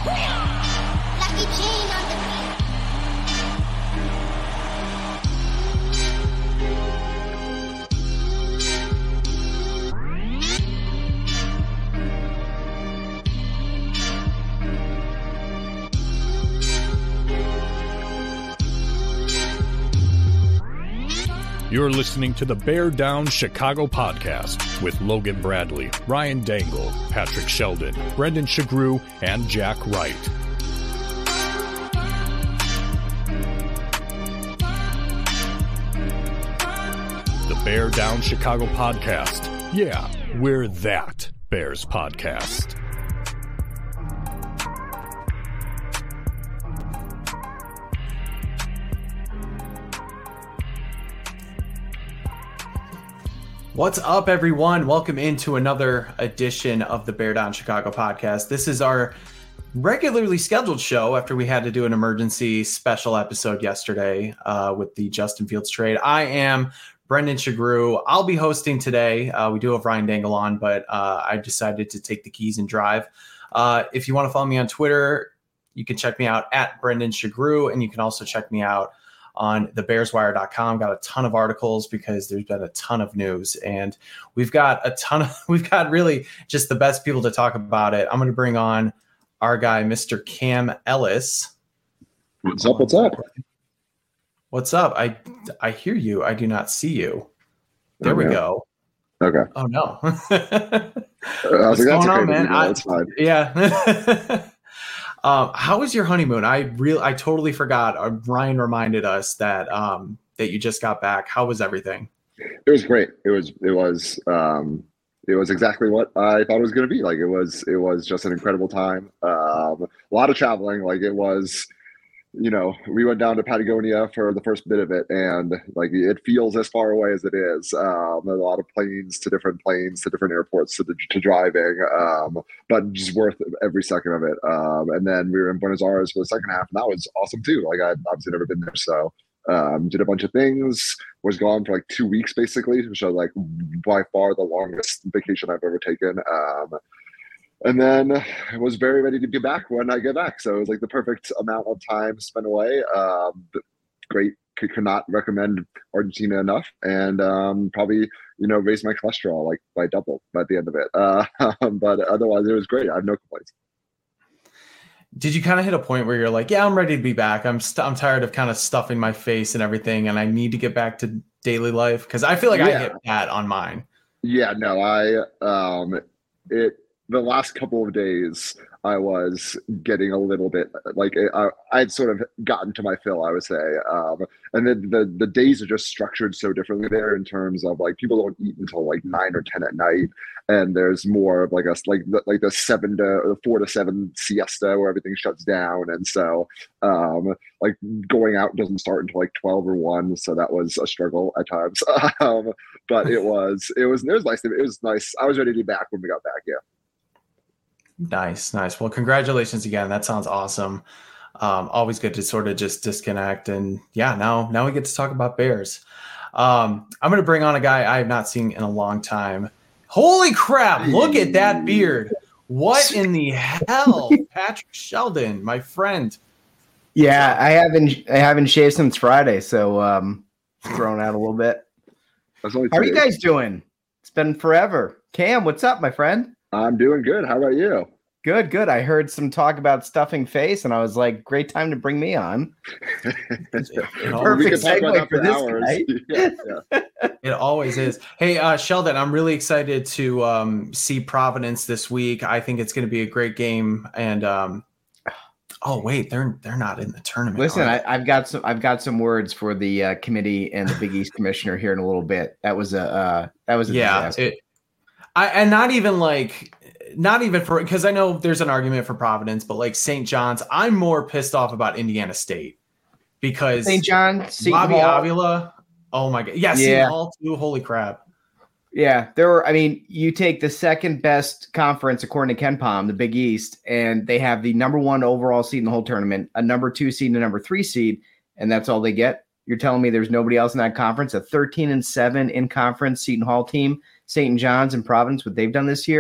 Lucky Jane on the beat. You're listening to the Bear Down Chicago podcast with Logan Bradley, Ryan Dangle, Patrick Sheldon, Brendan Shagrew, and Jack Wright. The Bear Down Chicago podcast. Yeah, we're that Bears podcast. What's up, everyone? Welcome into another edition of the Bear Down Chicago podcast. This is our regularly scheduled show after we had to do an emergency special episode yesterday with the Justin Fields trade. I am Brendan Shagrew. I'll be hosting today. We do have Ryan Dangle on, but I decided to take the keys and drive. If you want to follow me on Twitter, you can check me out at Brendan Shagrew, and you can also check me out on thebearswire.com. Got a ton of articles because there's been a ton of news, and we've got really just the best people to talk about it. I'm going to bring on our guy, Mr. Cam Ellis. What's up? What's up? What's up? I hear you. I do not see you. There we go. Okay. Oh no. What's going on, man? That's fine. Yeah. How was your honeymoon? I totally forgot. Ryan reminded us that that you just got back. How was everything? It was great. It was exactly what I thought it was going to be. Like it was just an incredible time. A lot of traveling. Like it was, we went down to Patagonia for the first bit of it, and like it feels as far away as it is. A lot of planes to different airports to driving, but just worth every second of it. And then we were in Buenos Aires for the second half, and that was awesome too. Like I've obviously never been there, so did a bunch of things. Was gone for like 2 weeks basically, which was like by far the longest vacation I've ever taken. And then I was very ready to get back when I get back. So it was like the perfect amount of time spent away. Great. Could not recommend Argentina enough. And probably, raised my cholesterol like by double by the end of it. But otherwise it was great. I have no complaints. Did you kind of hit a point where you're like, yeah, I'm ready to be back. I'm tired of kind of stuffing my face and everything, and I need to get back to daily life? Because I feel like I hit that on mine. Yeah, no, the last couple of days, I was getting a little bit like I'd sort of gotten to my fill, I would say. And then the days are just structured so differently there in terms of like people don't eat until like 9 or 10 at night, and there's more of like the 4 to 7 siesta where everything shuts down, and so like going out doesn't start until like 12 or 1, so that was a struggle at times. But it was nice. It was nice. I was ready to be back when we got back. Yeah. Nice. Well, congratulations again. That sounds awesome. Always good to sort of just disconnect. And yeah, now we get to talk about Bears. I'm going to bring on a guy I have not seen in a long time. Holy crap. Look at that beard. What in the hell? Patrick Sheldon, my friend. Yeah, I haven't shaved since Friday. So thrown out a little bit. How are you guys doing? It's been forever. Cam, what's up, my friend? I'm doing good. How about you? Good. I heard some talk about stuffing face, and I was like, great time to bring me on. Perfect segue for this guy. Yeah. It always is. Hey, Sheldon, I'm really excited to see Providence this week. I think it's going to be a great game. And oh wait, they're not in the tournament. Listen, I've got some words for the committee and the Big East commissioner here in a little bit. That was a disaster. And not even for, because I know there's an argument for Providence, but like St. John's, I'm more pissed off about Indiana State because St. John, Bobby Avila. Oh my God. Yeah. Seton Hall too. Holy crap. Yeah. You take the second best conference according to KenPom, the Big East, and they have the number 1 overall seed in the whole tournament, a number 2 seed and a number 3 seed, and that's all they get. You're telling me there's nobody else in that conference, a 13-7 in conference Seton Hall team, St. John's and Providence, what they've done this year.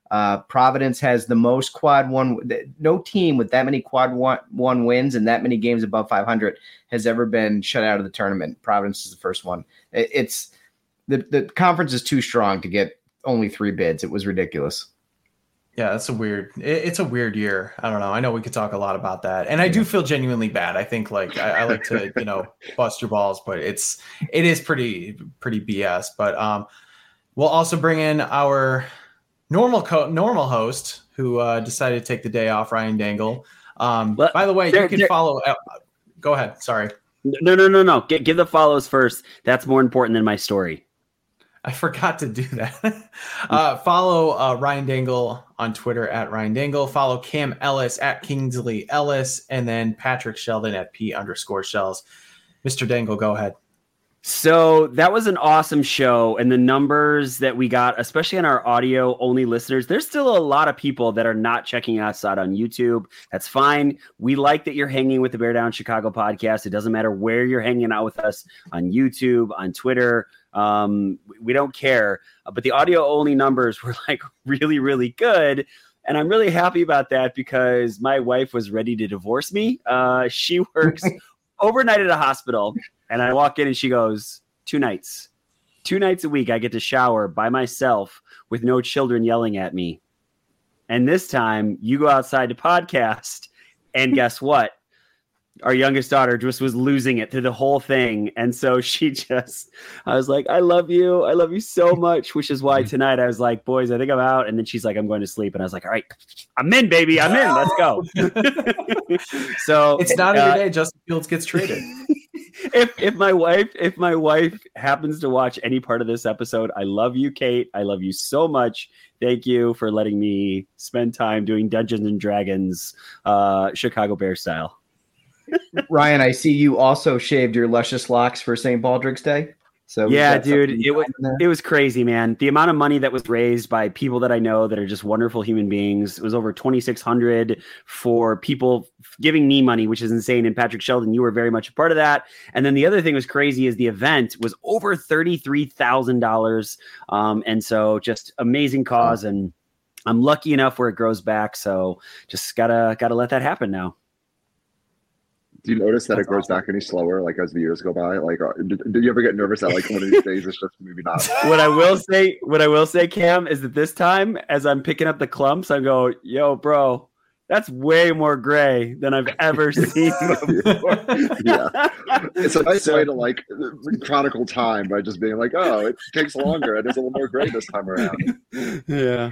Providence has the most quad one. No team with that many quad one wins and that many games above 500 has ever been shut out of the tournament. Providence is the first one. It's the conference is too strong to get only 3 bids. It was ridiculous. Yeah, it's a weird year. I don't know. I know we could talk a lot about that. And I do feel genuinely bad. I think like I like to, bust your balls, but it is pretty BS. But we'll also bring in our normal host who decided to take the day off, Ryan Dangle. By the way, you can follow. Go ahead. Sorry. No. Give the follows first. That's more important than my story. I forgot to do that. Follow Ryan Dangle on Twitter at Ryan Dangle. Follow Cam Ellis at Kingsley Ellis, and then Patrick Sheldon at P_Shells. Mr. Dangle, go ahead. So that was an awesome show, and the numbers that we got, especially on our audio only listeners, there's still a lot of people that are not checking us out on YouTube. That's fine. We like that you're hanging with the Bear Down Chicago podcast. It doesn't matter where you're hanging out with us on YouTube, on Twitter. We don't care, but the audio only numbers were like really, really good. And I'm really happy about that because my wife was ready to divorce me. She works overnight at a hospital, and I walk in and she goes, 2 nights a week. I get to shower by myself with no children yelling at me. And this time you go outside to podcast, and guess what? Our youngest daughter just was losing it through the whole thing. And so I was like, I love you so much, which is why tonight I was like, boys, I think I'm out. And then she's like, I'm going to sleep. And I was like, all right, I'm in, baby. I'm in. Let's go. So it's not every day Justin Fields gets traded. If my wife happens to watch any part of this episode, I love you, Kate. I love you so much. Thank you for letting me spend time doing Dungeons and Dragons, Chicago Bears style. Ryan, I see you also shaved your luscious locks for St. Baldrick's Day. So yeah, dude, it was crazy, man. The amount of money that was raised by people that I know that are just wonderful human beings. It was over $2,600 for people giving me money, which is insane. And Patrick Sheldon, you were very much a part of that. And then the other thing was crazy is the event was over $33,000. And so just amazing cause. And I'm lucky enough where it grows back. So just gotta let that happen now. Do you notice that it grows back any slower, like as the years go by? Like, do you ever get nervous that like one of these days it's just maybe not? What I will say, Cam, is that this time, as I'm picking up the clumps, I go, "Yo, bro, that's way more gray than I've ever seen before." Yeah, it's a nice way to like chronicle time by just being like, "Oh, it takes longer and it's a little more gray this time around." Yeah.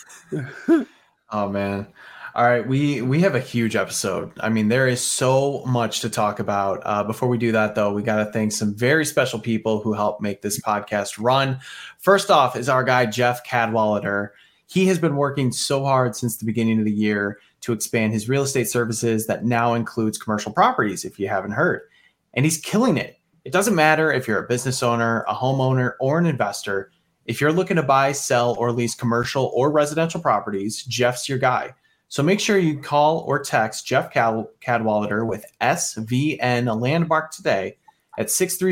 Oh man. All right, we have a huge episode. I mean, there is so much to talk about. Before we do that, though, we got to thank some very special people who help make this podcast run. First off is our guy, Jeff Cadwallader. He has been working so hard since the beginning of the year to expand his real estate services that now includes commercial properties, if you haven't heard. And he's killing it. It doesn't matter if you're a business owner, a homeowner, or an investor. If you're looking to buy, sell, or lease commercial or residential properties, Jeff's your guy. So make sure you call or text Jeff Cadwallader with SVN Landmark today at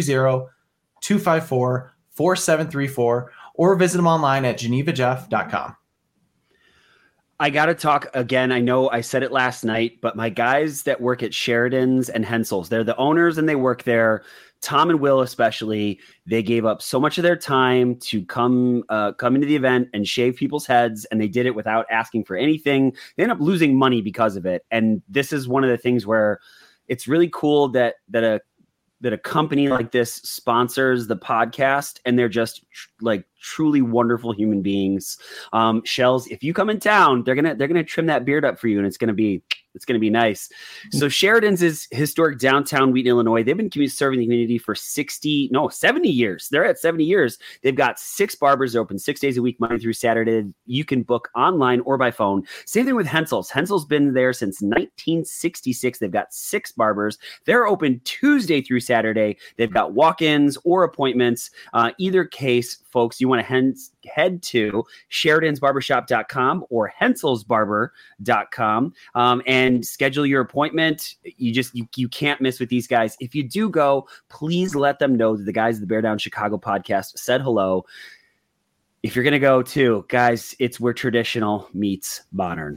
630-254-4734 or visit him online at genevajeff.com. I got to talk again. I know I said it last night, but my guys that work at Sheridan's and Hensel's, they're the owners and they work there. Tom and Will especially, they gave up so much of their time to come into the event and shave people's heads, and they did it without asking for anything. They end up losing money because of it. And this is one of the things where it's really cool that a company like this sponsors the podcast, and they're just like truly wonderful human beings. Shells, if you come in town, they're gonna trim that beard up for you, and it's gonna be nice. So Sheridan's is historic downtown Wheaton, Illinois. They've been serving the community for 70 years. They're at 70 years. They've got 6 barbers open 6 days a week, Monday through Saturday. You can book online or by phone. Same thing with Hensel's. Hensel's been there since 1966. They've got 6 barbers. They're open Tuesday through Saturday. They've got walk-ins or appointments. Either case, folks, you want to head to Sheridan'sBarbershop.com or HenselsBarber.com and schedule your appointment. You can't miss with these guys. If you do go, please let them know that the guys of the Bear Down Chicago podcast said hello. if you're going to go too, guys, it's where traditional meets modern.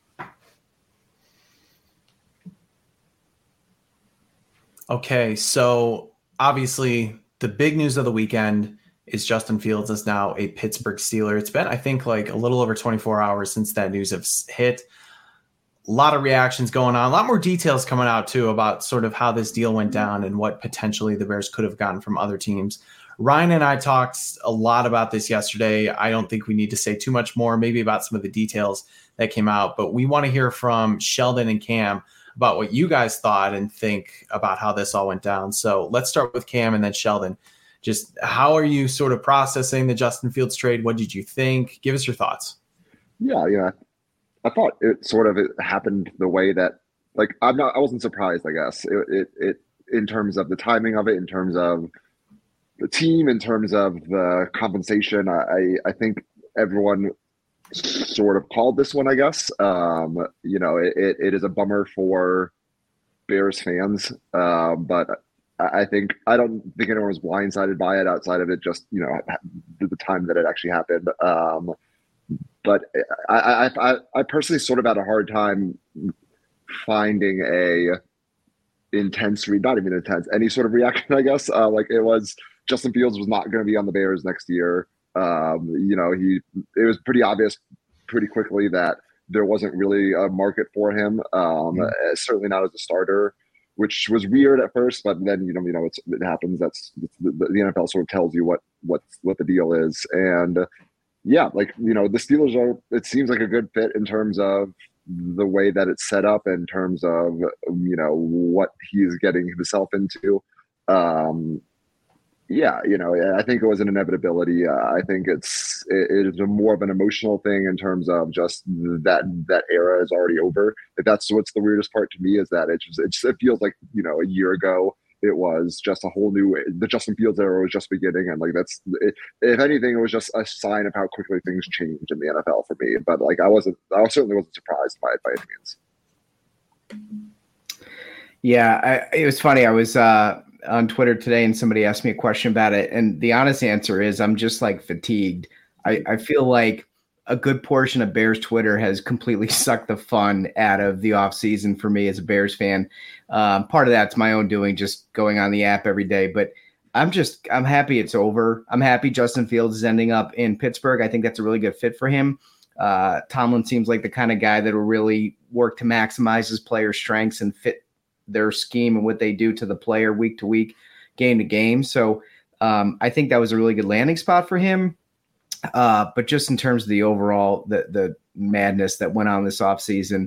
Okay, so obviously the big news of the weekend is Justin Fields is now a Pittsburgh Steeler. It's been, I think, like a little over 24 hours since that news has hit. A lot of reactions going on, a lot more details coming out too about sort of how this deal went down and what potentially the Bears could have gotten from other teams. Ryan and I talked a lot about this yesterday. I don't think we need to say too much more, maybe about some of the details that came out, but we want to hear from Sheldon and Cam about what you guys thought and think about how this all went down. So let's start with Cam and then Sheldon. Just how are you sort of processing the Justin Fields trade? What did you think? Give us your thoughts. Yeah. I thought it happened the way that, like, I wasn't surprised, I guess. It in terms of the timing of it, in terms of the team, in terms of the compensation. I think everyone sort of called this one, I guess. It is a bummer for Bears fans, but I don't think anyone was blindsided by it outside of it just, the time that it actually happened. But I personally sort of had a hard time finding any sort of reaction, I guess. Like it was, Justin Fields was not going to be on the Bears next year. It was pretty obvious pretty quickly that there wasn't really a market for him. Certainly not as a starter, which was weird at first, but then, it happens. The NFL sort of tells you what the deal is. And yeah, like, the Steelers it seems like a good fit in terms of the way that it's set up, in terms of, what he's getting himself into. I think it was an inevitability. I think it is more of an emotional thing in terms of just that era is already over. That's what's the weirdest part to me, is that it feels like, a year ago, it was just a whole the Justin Fields era was just beginning. And like, if anything, it was just a sign of how quickly things change in the NFL for me. But like, I certainly wasn't surprised by it by any means. Yeah. It was funny. I was, on Twitter today and somebody asked me a question about it. And the honest answer is I'm just like fatigued. I feel like a good portion of Bears Twitter has completely sucked the fun out of the offseason for me as a Bears fan. Part of that's my own doing, just going on the app every day. But I'm happy it's over. I'm happy Justin Fields is ending up in Pittsburgh. I think that's a really good fit for him. Tomlin seems like the kind of guy that will really work to maximize his players' strengths and fit their scheme and what they do to the player week to week, game to game. So I think that was a really good landing spot for him. But just in terms of the overall, the madness that went on this offseason,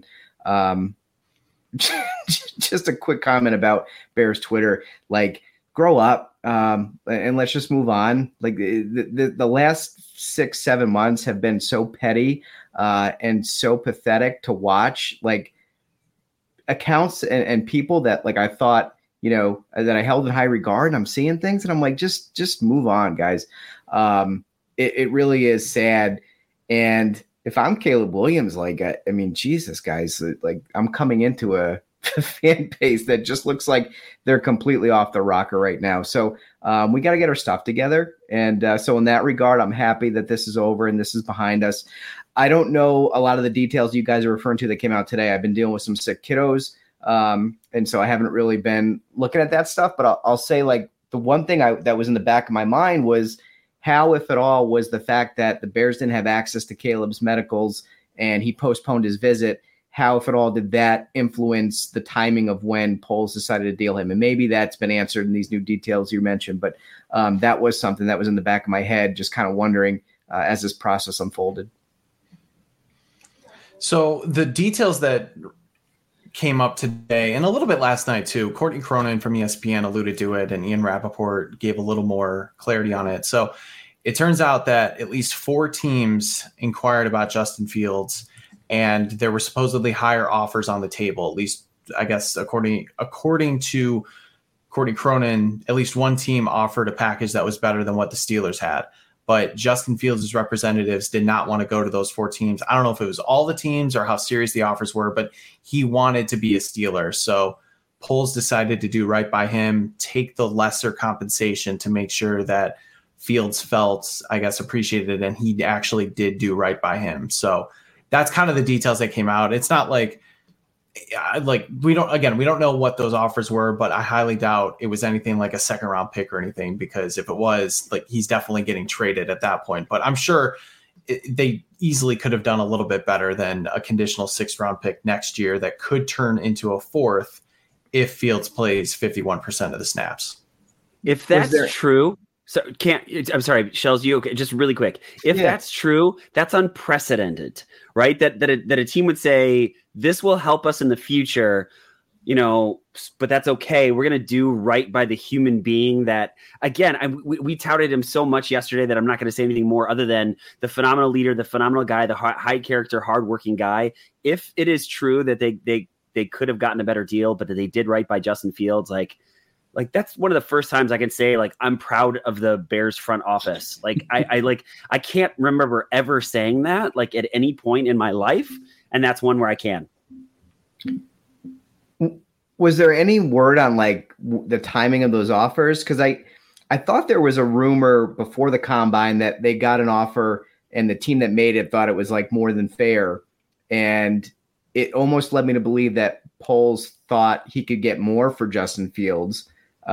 just a quick comment about Bears Twitter, like, grow up and let's just move on. Like the last 6-7 months have been so petty and so pathetic to watch. Like, accounts and people that, like, I thought, that I held in high regard, and I'm seeing things and I'm like, just move on, guys. It really is sad. And if I'm Caleb Williams, like, I mean, Jesus, guys, like, I'm coming into a fan base that just looks like they're completely off the rocker right now. So we got to get our stuff together. And so in that regard, I'm happy that this is over and this is behind us. I don't know a lot of the details you guys are referring to that came out today. I've been dealing with some sick kiddos. And so I haven't really been looking at that stuff, but I'll say, like, the one thing that was in the back of my mind was how, if at all, was the fact that the Bears didn't have access to Caleb's medicals and he postponed his visit. How, if at all, did that influence the timing of when Poles decided to deal him? And maybe that's been answered in these new details you mentioned, but that was something that was in the back of my head, just kind of wondering as this process unfolded. So the details that came up today and a little bit last night too, Courtney Cronin from ESPN alluded to it, and Ian Rappaport gave a little more clarity on it. So it turns out that at least 4 teams inquired about Justin Fields, and there were supposedly higher offers on the table. At least, I guess, according to Courtney Cronin, at least one team offered a package that was better than what the Steelers had. But Justin Fields' representatives did not want to go to those 4 teams. I don't know if it was all the teams or how serious the offers were, but he wanted to be a Steeler. So Poles decided to do right by him, take the lesser compensation to make sure that Fields felt, I guess, appreciated, and he actually did do right by him. So that's kind of the details that came out. It's not like we don't know what those offers were, but I highly doubt it was anything like a second round pick or anything, because if it was, like, he's definitely getting traded at that point. But I'm sure they easily could have done a little bit better than a conditional 6th round pick next year that could turn into a 4th if Fields plays 51% of the snaps. If that's true, I'm sorry, Shells, you okay? Just really quick. If that's true, that's unprecedented, right? That a team would say, this will help us in the future, but that's okay. We're going to do right by the human being that, again, we touted him so much yesterday that I'm not going to say anything more other than the phenomenal leader, the phenomenal guy, the high character, hardworking guy. If it is true that they could have gotten a better deal, but that they did right by Justin Fields, like that's one of the first times I can say, like, I'm proud of the Bears front office. Like I can't remember ever saying that, like, at any point in my life. And that's one where I can. Was there any word on like the timing of those offers? Cause I thought there was a rumor before the combine that they got an offer and the team that made it thought it was like more than fair. And it almost led me to believe that Poles thought he could get more for Justin Fields.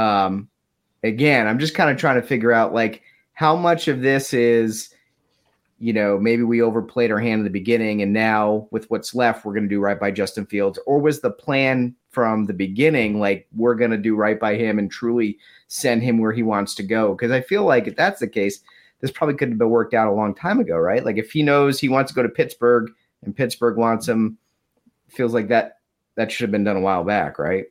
Again, I'm just kind of trying to figure out like how much of this is, maybe we overplayed our hand in the beginning and now with what's left, we're going to do right by Justin Fields, or was the plan from the beginning, like we're going to do right by him and truly send him where he wants to go? Because I feel like if that's the case, this probably could have been worked out a long time ago, right? Like if he knows he wants to go to Pittsburgh and Pittsburgh wants him, feels like that should have been done a while back, right?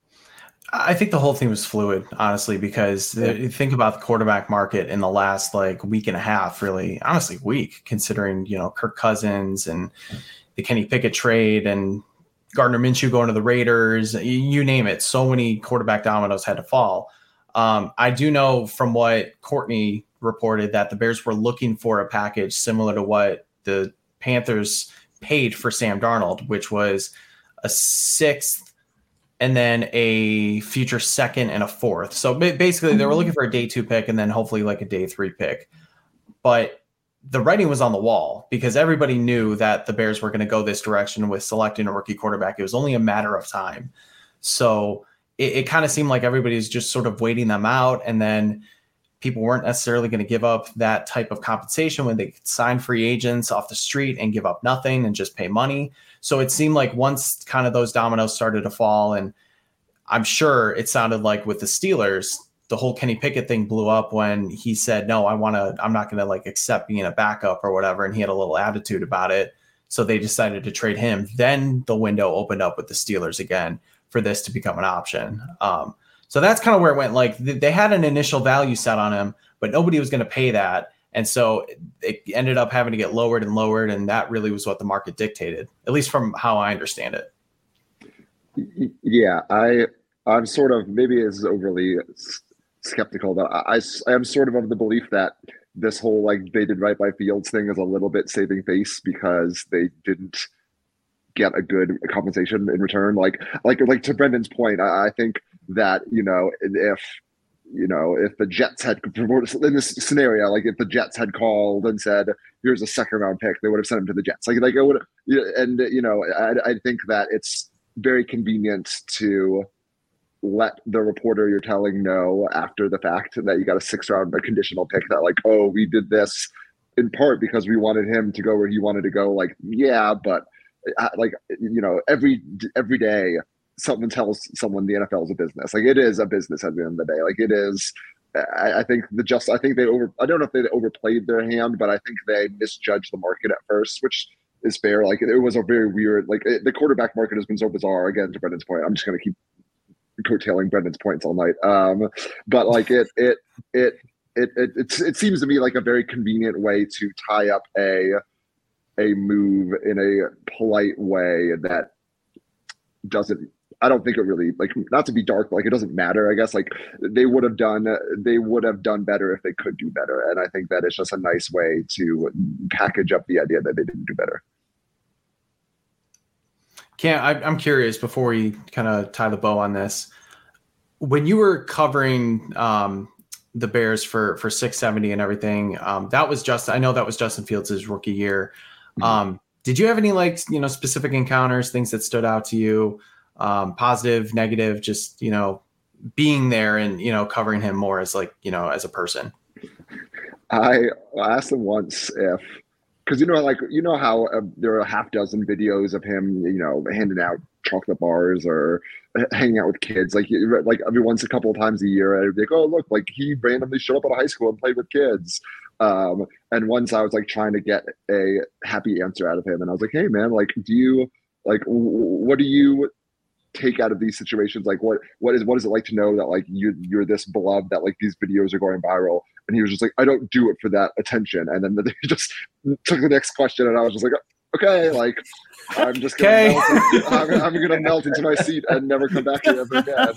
I think the whole thing was fluid, honestly, because you think about the quarterback market in the last like week and a half, really, honestly, week, considering, Kirk Cousins and the Kenny Pickett trade and Gardner Minshew going to the Raiders, you name it. So many quarterback dominoes had to fall. I do know from what Courtney reported that the Bears were looking for a package similar to what the Panthers paid for Sam Darnold, which was a 6th and then a future 2nd and a 4th. So basically they were looking for a day 2 pick and then hopefully like a day 3 pick. But the writing was on the wall because everybody knew that the Bears were going to go this direction with selecting a rookie quarterback. It was only a matter of time. So it kind of seemed like everybody's just sort of waiting them out. And then people weren't necessarily going to give up that type of compensation when they could sign free agents off the street and give up nothing and just pay money. So it seemed like once kind of those dominoes started to fall, and I'm sure it sounded like with the Steelers, the whole Kenny Pickett thing blew up when he said, no, I'm not going to like accept being a backup or whatever. And he had a little attitude about it. So they decided to trade him. Then the window opened up with the Steelers again for this to become an option. So that's kind of where it went. Like they had an initial value set on him, but nobody was going to pay that. And so it ended up having to get lowered and lowered. And that really was what the market dictated, at least from how I understand it. Yeah, I'm sort of, maybe it's overly skeptical, but I am sort of the belief that this whole like they did right by Fields thing is a little bit saving face because they didn't get a good compensation in return. Like to Brendan's point, I think that, if the Jets had in this scenario, like if the Jets had called and said, here's a 2nd round pick, they would have sent him to the Jets. Like it would, and I think that it's very convenient to let the reporter you're telling know after the fact that you got a 6th round conditional pick that like, oh, we did this in part because we wanted him to go where he wanted to go. Like, yeah, but like, every day someone tells someone the NFL is a business. Like it is a business at the end of the day. Like it is. I think I don't know if they overplayed their hand, but I think they misjudged the market at first, which is fair. Like it was a very weird, like the quarterback market has been so bizarre. Again, to Brendan's point, I'm just going to keep coattailing Brendan's points all night. But like it seems to me like a very convenient way to tie up a move in a polite way that doesn't, I don't think it really, like, not to be dark, but like it doesn't matter, I guess. Like they would have done better if they could do better. And I think that it's just a nice way to package up the idea that they didn't do better. I'm curious, before we kind of tie the bow on this, when you were covering the Bears for 670 and everything. That was I know that was Justin Fields' rookie year. Did you have any specific encounters, things that stood out to you, positive, negative, just, being there and, covering him more as as a person? I asked him once if, because how there are a half dozen videos of him, handing out chocolate bars or hanging out with kids, like every once a couple of times a year. I'd be like, oh look, he randomly showed up at a high school and played with kids. And once I was trying to get a happy answer out of him, and I was like, hey man, do you what do you take out of these situations? What is it like to know that you're this beloved, that these videos are going viral? And he was just like, I don't do it for that attention. And then he just took the next question, and I was just like, okay, I'm just gonna I'm gonna melt into my seat and never come back here ever again.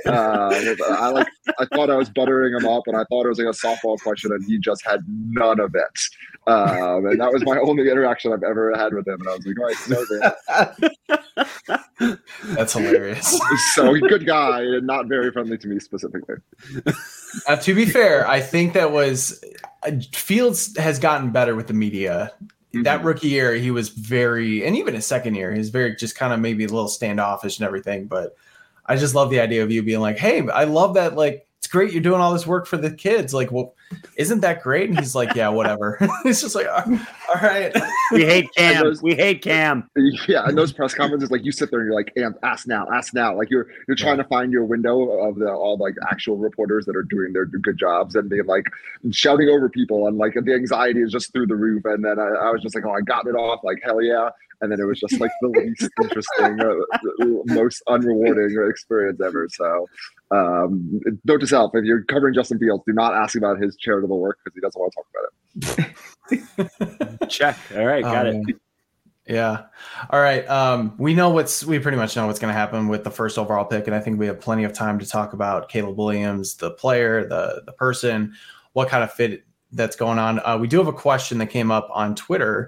I thought I was buttering him up, and I thought it was a softball question, and he just had none of it. And that was my only interaction I've ever had with him. And I was like, all right, so that's hilarious. So good guy, and not very friendly to me specifically. To be fair, I think that was Fields has gotten better with the media. That rookie year, he was very, and even his second year, he was very just kind of maybe a little standoffish and everything. But I just love the idea of you being like, hey, I love that. It's great you're doing all this work for the kids. Well, isn't that great? And he's like, yeah, whatever. It's just like, all right. We hate Cam. We hate Cam. Yeah, and those press conferences, you sit there and you're like, ask now. You're trying to find your window of all actual reporters that are doing their good jobs, and they're shouting over people, and the anxiety is just through the roof. And then I was just like, oh, I got it off, hell yeah. And then it was just the least interesting, most unrewarding experience ever. So note to self, if you're covering Justin Fields, do not ask about his charitable work, because he doesn't want to talk about it. Check. All right. Got it. Yeah. All right. We pretty much know what's going to happen with the first overall pick. And I think we have plenty of time to talk about Caleb Williams, the player, the person, what kind of fit that's going on. We do have a question that came up on Twitter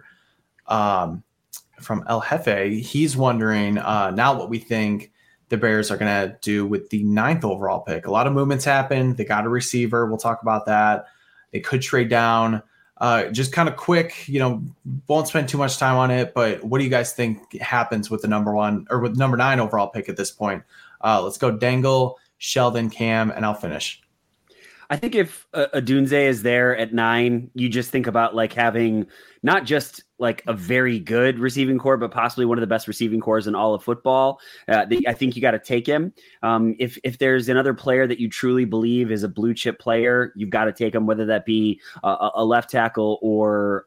from El Jefe. He's wondering now what we think the Bears are going to do with the 9th overall pick. A lot of movements happened. They got a receiver. We'll talk about that. They could trade down. Just kind of quick, won't spend too much time on it, but what do you guys think happens with the number 9 overall pick at this point? Let's go Dangle, Sheldon, Cam, and I'll finish. I think if Odunze is there at 9, you just think about having not just a very good receiving core, but possibly one of the best receiving cores in all of football. I think you got to take him. If there's another player that you truly believe is a blue chip player, you've got to take him, whether that be a left tackle or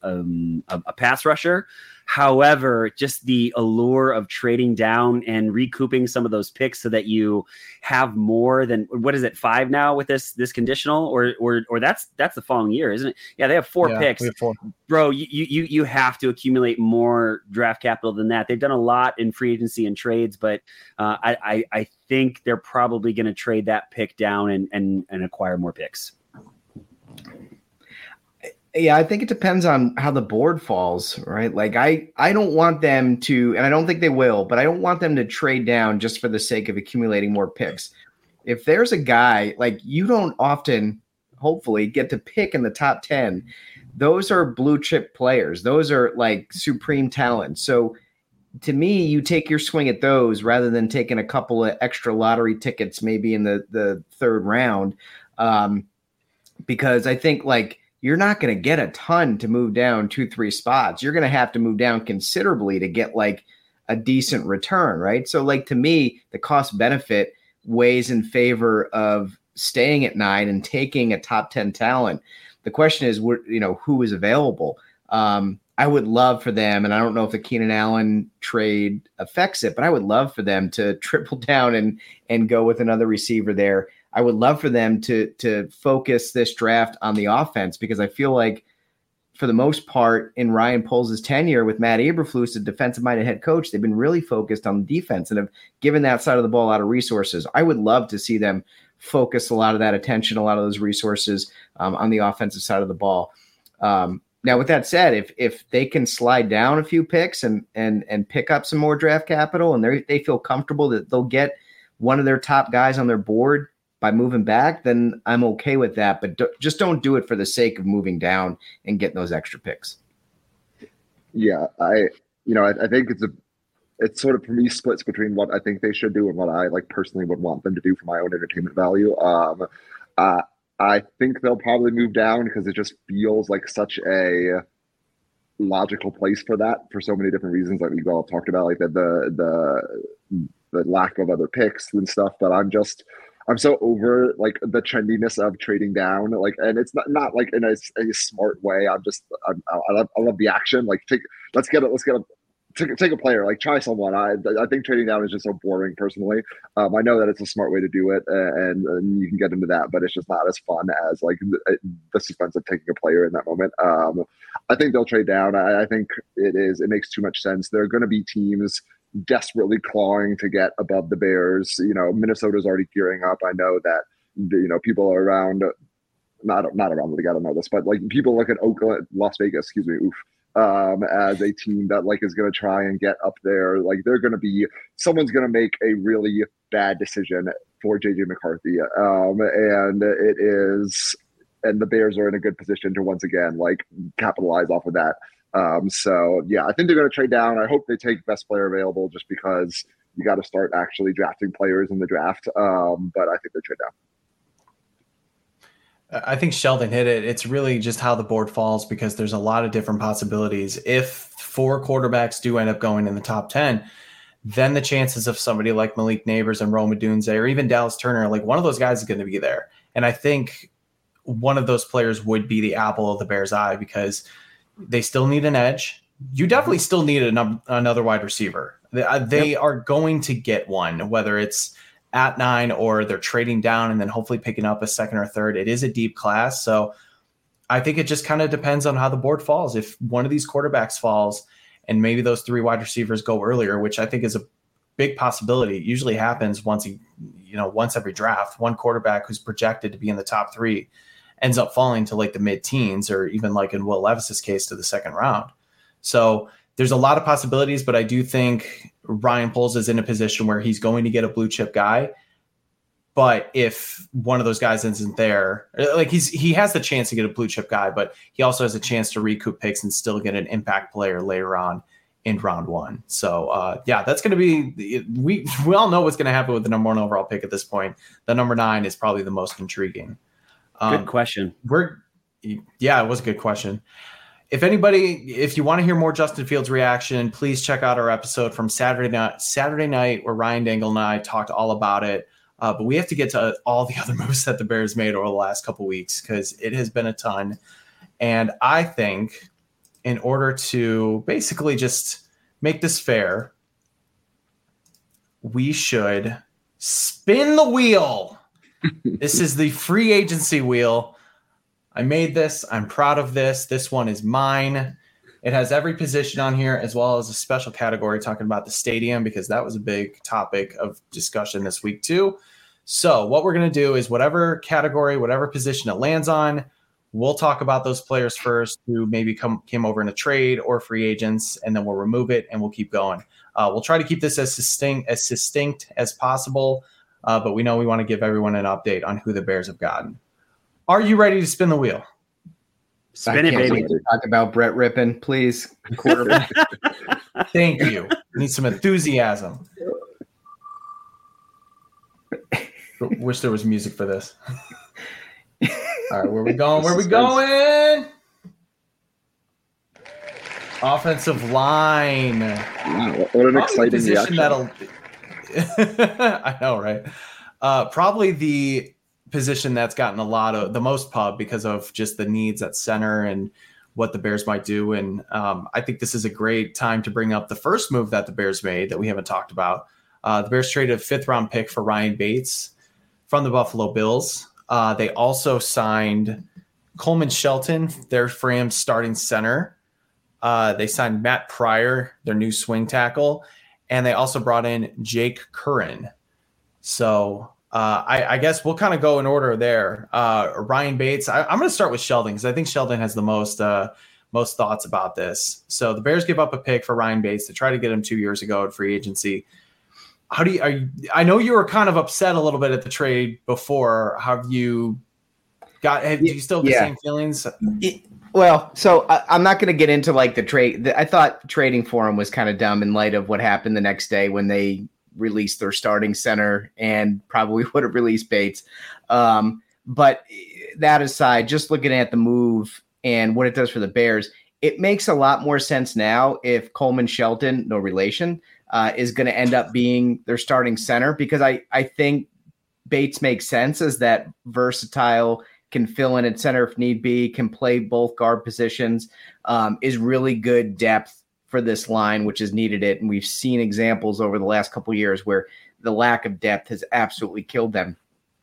a pass rusher. However, just the allure of trading down and recouping some of those picks so that you have more than, what is it, 5 now with this conditional, or that's the following year, isn't it? Yeah, they have 4 picks. We have 4. Bro, you have to accumulate more draft capital than that. They've done a lot in free agency and trades, but I think they're probably going to trade that pick down and acquire more picks. Yeah, I think it depends on how the board falls, right? I don't want them to, and I don't think they will, but I don't want them to trade down just for the sake of accumulating more picks. If there's a guy, you don't often, hopefully, get to pick in the top 10, those are blue chip players. Those are supreme talent. So to me, you take your swing at those rather than taking a couple of extra lottery tickets, maybe in the 3rd round. Because I think you're not going to get a ton to move down 2-3 spots. You're going to have to move down considerably to get a decent return, right? So to me, the cost benefit weighs in favor of staying at 9 and taking a top 10 talent. The question is, who is available? I would love for them, and I don't know if the Keenan Allen trade affects it, but I would love for them to triple down and go with another receiver there. I would love for them to focus this draft on the offense, because I feel like for the most part in Ryan Poles' tenure with Matt Eberflus, a defensive-minded head coach, they've been really focused on the defense and have given that side of the ball a lot of resources. I would love to see them focus a lot of that attention, a lot of those resources on the offensive side of the ball. Now, with that said, if they can slide down a few picks and pick up some more draft capital, and they feel comfortable that they'll get one of their top guys on their board by moving back, then I'm okay with that. But just don't do it for the sake of moving down and getting those extra picks. Yeah, I think it's sort of, for me, splits between what I think they should do and what I personally would want them to do for my own entertainment value. I think they'll probably move down because it just feels like such a logical place for that for so many different reasons, like we've all talked about, like the lack of other picks and stuff. But I'm so over the trendiness of trading down, and it's not like in a smart way. I love the action. Let's get take a player, try someone. I think trading down is just so boring personally. I know that it's a smart way to do it, and you can get into that, but it's just not as fun as the suspense of taking a player in that moment. I think they'll trade down. I think it makes too much sense. There are going to be teams desperately clawing to get above the Bears. Minnesota's already gearing up. I know that people are around, not around the league, I don't know this, but people look at Oakland, Las Vegas, as a team that is going to try and get up there. Someone's going to make a really bad decision for JJ McCarthy, and the Bears are in a good position to once again capitalize off of that. So yeah, I think they're going to trade down. I hope they take best player available, just because you got to start actually drafting players in the draft. But I think they trade down. I think Sheldon hit it. It's really just how the board falls, because there's a lot of different possibilities. If 4 quarterbacks do end up going in the top 10, then the chances of somebody like Malik Neighbors and Rome Odunze or even Dallas Turner, one of those guys is going to be there. And I think one of those players would be the apple of the Bears' eye, because they still need an edge. You definitely still need another wide receiver. They are going to get one, whether it's at 9 or they're trading down and then hopefully picking up a second or third. It is a deep class. So I think it just kind of depends on how the board falls. If one of these quarterbacks falls and maybe those 3 wide receivers go earlier, which I think is a big possibility. It usually happens once every draft. One quarterback who's projected to be in the top 3 ends up falling to the mid-teens, or even in Will Levis's case to the second round. So there's a lot of possibilities, but I do think Ryan Poles is in a position where he's going to get a blue chip guy. But if one of those guys isn't there, he has the chance to get a blue chip guy, but he also has a chance to recoup picks and still get an impact player later on in round 1. So that's going to be, we all know what's going to happen with the number 1 overall pick at this point. The number 9 is probably the most intriguing. Good question. It was a good question. If you want to hear more Justin Fields reaction, please check out our episode from Saturday night where Ryan Dangle and I talked all about it. But we have to get to all the other moves that the Bears made over the last couple of weeks, because it has been a ton. And I think in order to basically just make this fair, we should spin the wheel. This is the free agency wheel. I made this. I'm proud of this. This one is mine. It has every position on here, as well as a special category talking about the stadium, because that was a big topic of discussion this week too. So what we're going to do is whatever category, whatever position it lands on, we'll talk about those players first who maybe came over in a trade or free agents, and then we'll remove it and we'll keep going. We'll try to keep this as succinct as possible, but we know we want to give everyone an update on who the Bears have gotten. Are you ready to spin the wheel? Spin it, baby. Talk about Brett Rippon, please. Quarterback. Thank you. Need some enthusiasm. Wish there was music for this. All right, where we going? Where we going? Offensive line. Wow, what an exciting reaction. I know, right? Probably the position that's gotten the most pub because of just the needs at center and what the Bears might do. And I think this is a great time to bring up the first move that the Bears made that we haven't talked about. The Bears traded a 5th round pick for Ryan Bates from the Buffalo Bills. They also signed Coleman Shelton, their Rams starting center. They signed Matt Pryor, their new swing tackle. And they also brought in Jake Curran. So I guess we'll kind of go in order there. Ryan Bates, I'm going to start with Sheldon because I think Sheldon has the most thoughts about this. So the Bears give up a pick for Ryan Bates to try to get him 2 years ago at free agency. I know you were kind of upset a little bit at the trade before. Do you still have the same feelings? Well, so I'm not going to get into like the trade. I thought trading for him was kind of dumb in light of what happened the next day when they released their starting center and probably would have released Bates. But that aside, just looking at the move and what it does for the Bears, it makes a lot more sense now if Coleman Shelton, no relation, is going to end up being their starting center, because I think Bates makes sense as that versatile, can fill in at center if need be, can play both guard positions, is really good depth for this line, which has needed it. And we've seen examples over the last couple of years where the lack of depth has absolutely killed them.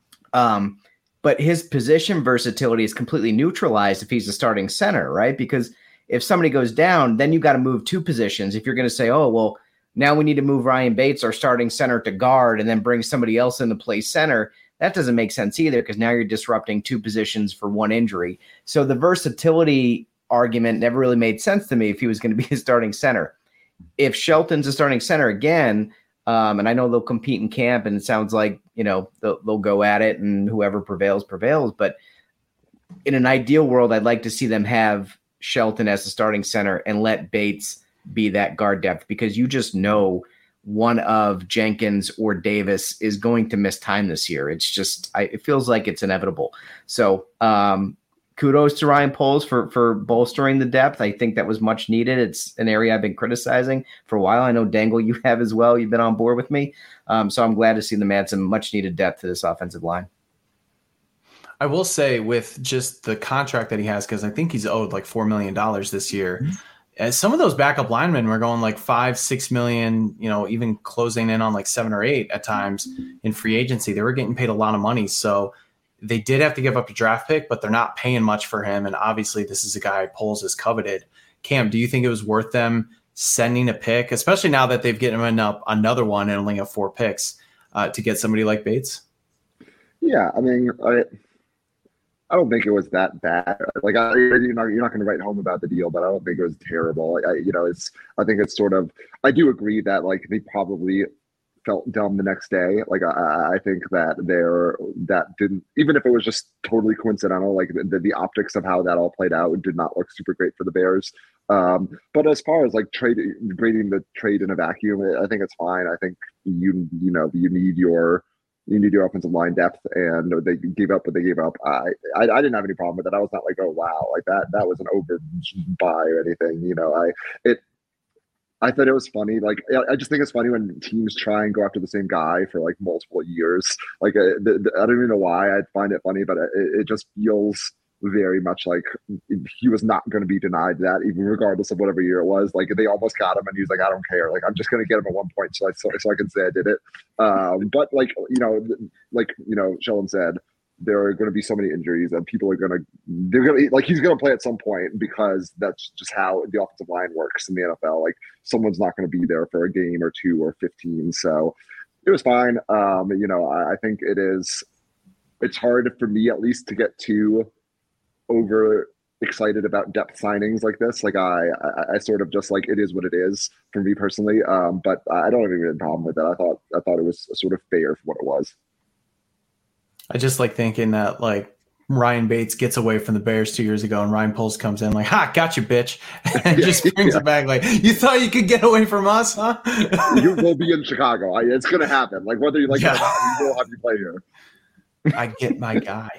But his position versatility is completely neutralized if he's a starting center, right? Because if somebody goes down, then you got to move two positions. If you're going to say, oh, well, now we need to move Ryan Bates, our starting center, to guard and then bring somebody else in to play center, that doesn't make sense either, because now you're disrupting two positions for one injury. So the versatility argument never really made sense to me if he was going to be a starting center. If Shelton's a starting center again, and I know they'll compete in camp, and it sounds like, they'll go at it and whoever prevails. But in an ideal world, I'd like to see them have Shelton as the starting center and let Bates be that guard depth, because you just know one of Jenkins or Davis is going to miss time this year. It's just, it feels like it's inevitable. So kudos to Ryan Poles for bolstering the depth. I think that was much needed. It's an area I've been criticizing for a while. I know, Dangle, you have as well. You've been on board with me. So I'm glad to see them add some much needed depth to this offensive line. I will say, with just the contract that he has, because I think he's owed like $4 million this year. Mm-hmm. Some of those backup linemen were going like $5-6 million, even closing in on like 7 or 8 at times in free agency. They were getting paid a lot of money. So they did have to give up a draft pick, but they're not paying much for him. And obviously this is a guy Poles is coveted. Cam, do you think it was worth them sending a pick, especially now that they've given up another one and only have 4 picks, to get somebody like Bates? Yeah. I mean, I don't think it was that bad. Like, you're not going to write home about the deal, but I don't think it was terrible. I think it's sort of, I do agree that like they probably felt dumb the next day. Like, I think that that didn't, even if it was just totally coincidental, like the optics of how that all played out did not look super great for the Bears. But as far as like grading the trade in a vacuum, I think it's fine. I think you need your offensive line depth, and they gave up what they gave up. I didn't have any problem with it. I was not like, oh wow, like that was an overbuy or anything. I thought it was funny. Like, I just think it's funny when teams try and go after the same guy for like multiple years. Like, I don't even know why I find it funny, but it just feels very much like he was not going to be denied that, even regardless of whatever year it was. Like, they almost got him, and he's like, I don't care. Like, I'm just going to get him at one point, so I can say I did it. But Sheldon said, there are going to be so many injuries, and people he's going to play at some point, because that's just how the offensive line works in the NFL. Like, someone's not going to be there for a game or 2 or 15. So it was fine. I think it's hard for me, at least, to get too over excited about depth signings like this. Like, I sort of just, like, it is what it is for me personally. But I don't have any problem with it. I thought it was sort of fair for what it was. I just like thinking that, like, Ryan Bates gets away from the Bears 2 years ago, and Ryan Poles comes in like, ha, got you, bitch, and just brings it back like, you thought you could get away from us, huh? You will be in Chicago. It's going to happen. Like, whether you like it or not, we will have you play here. I get my guy.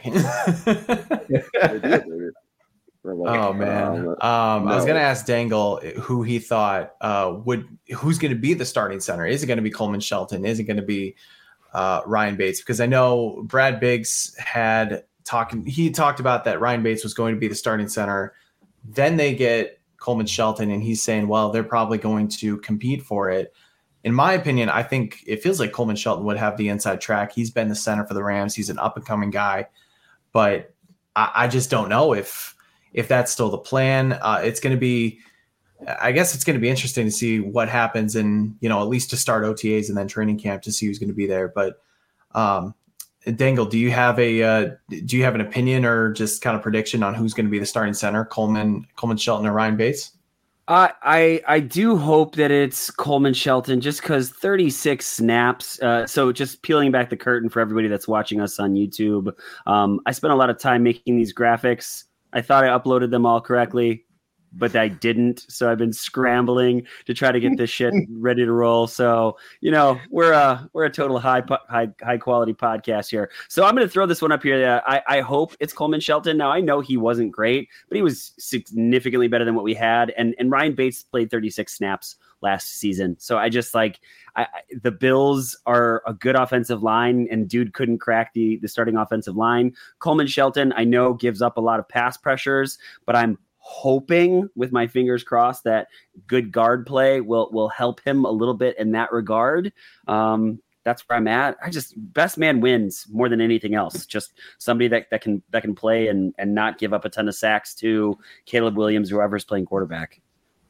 Oh man. I was gonna ask Dangle who he thought who's gonna be the starting center. Is it gonna be Coleman Shelton? Is it gonna be Ryan Bates? Because I know Brad Biggs he talked about that Ryan Bates was going to be the starting center. Then they get Coleman Shelton, and he's saying, well, they're probably going to compete for it. In my opinion, I think it feels like Coleman Shelton would have the inside track. He's been the center for the Rams. He's an up-and-coming guy. But I just don't know if that's still the plan. It's going to be – I guess it's going to be interesting to see what happens in, at least to start OTAs and then training camp to see who's going to be there. But Dangle, do you have an opinion or just kind of prediction on who's going to be the starting center, Coleman Shelton, or Ryan Bates? I do hope that it's Coleman Shelton, just because 36 snaps. So just peeling back the curtain for everybody that's watching us on YouTube. I spent a lot of time making these graphics. I thought I uploaded them all correctly, but I didn't. So I've been scrambling to try to get this shit ready to roll. So, we're a total high quality podcast here. So I'm going to throw this one up here. I hope it's Coleman Shelton. Now I know he wasn't great, but he was significantly better than what we had. And Ryan Bates played 36 snaps last season. So I just the Bills are a good offensive line, and dude couldn't crack the starting offensive line. Coleman Shelton, I know, gives up a lot of pass pressures, but I'm hoping, with my fingers crossed, that good guard play will help him a little bit in that regard. That's where I'm at. Best man wins more than anything else. Just somebody that can play and not give up a ton of sacks to Caleb Williams, whoever's playing quarterback.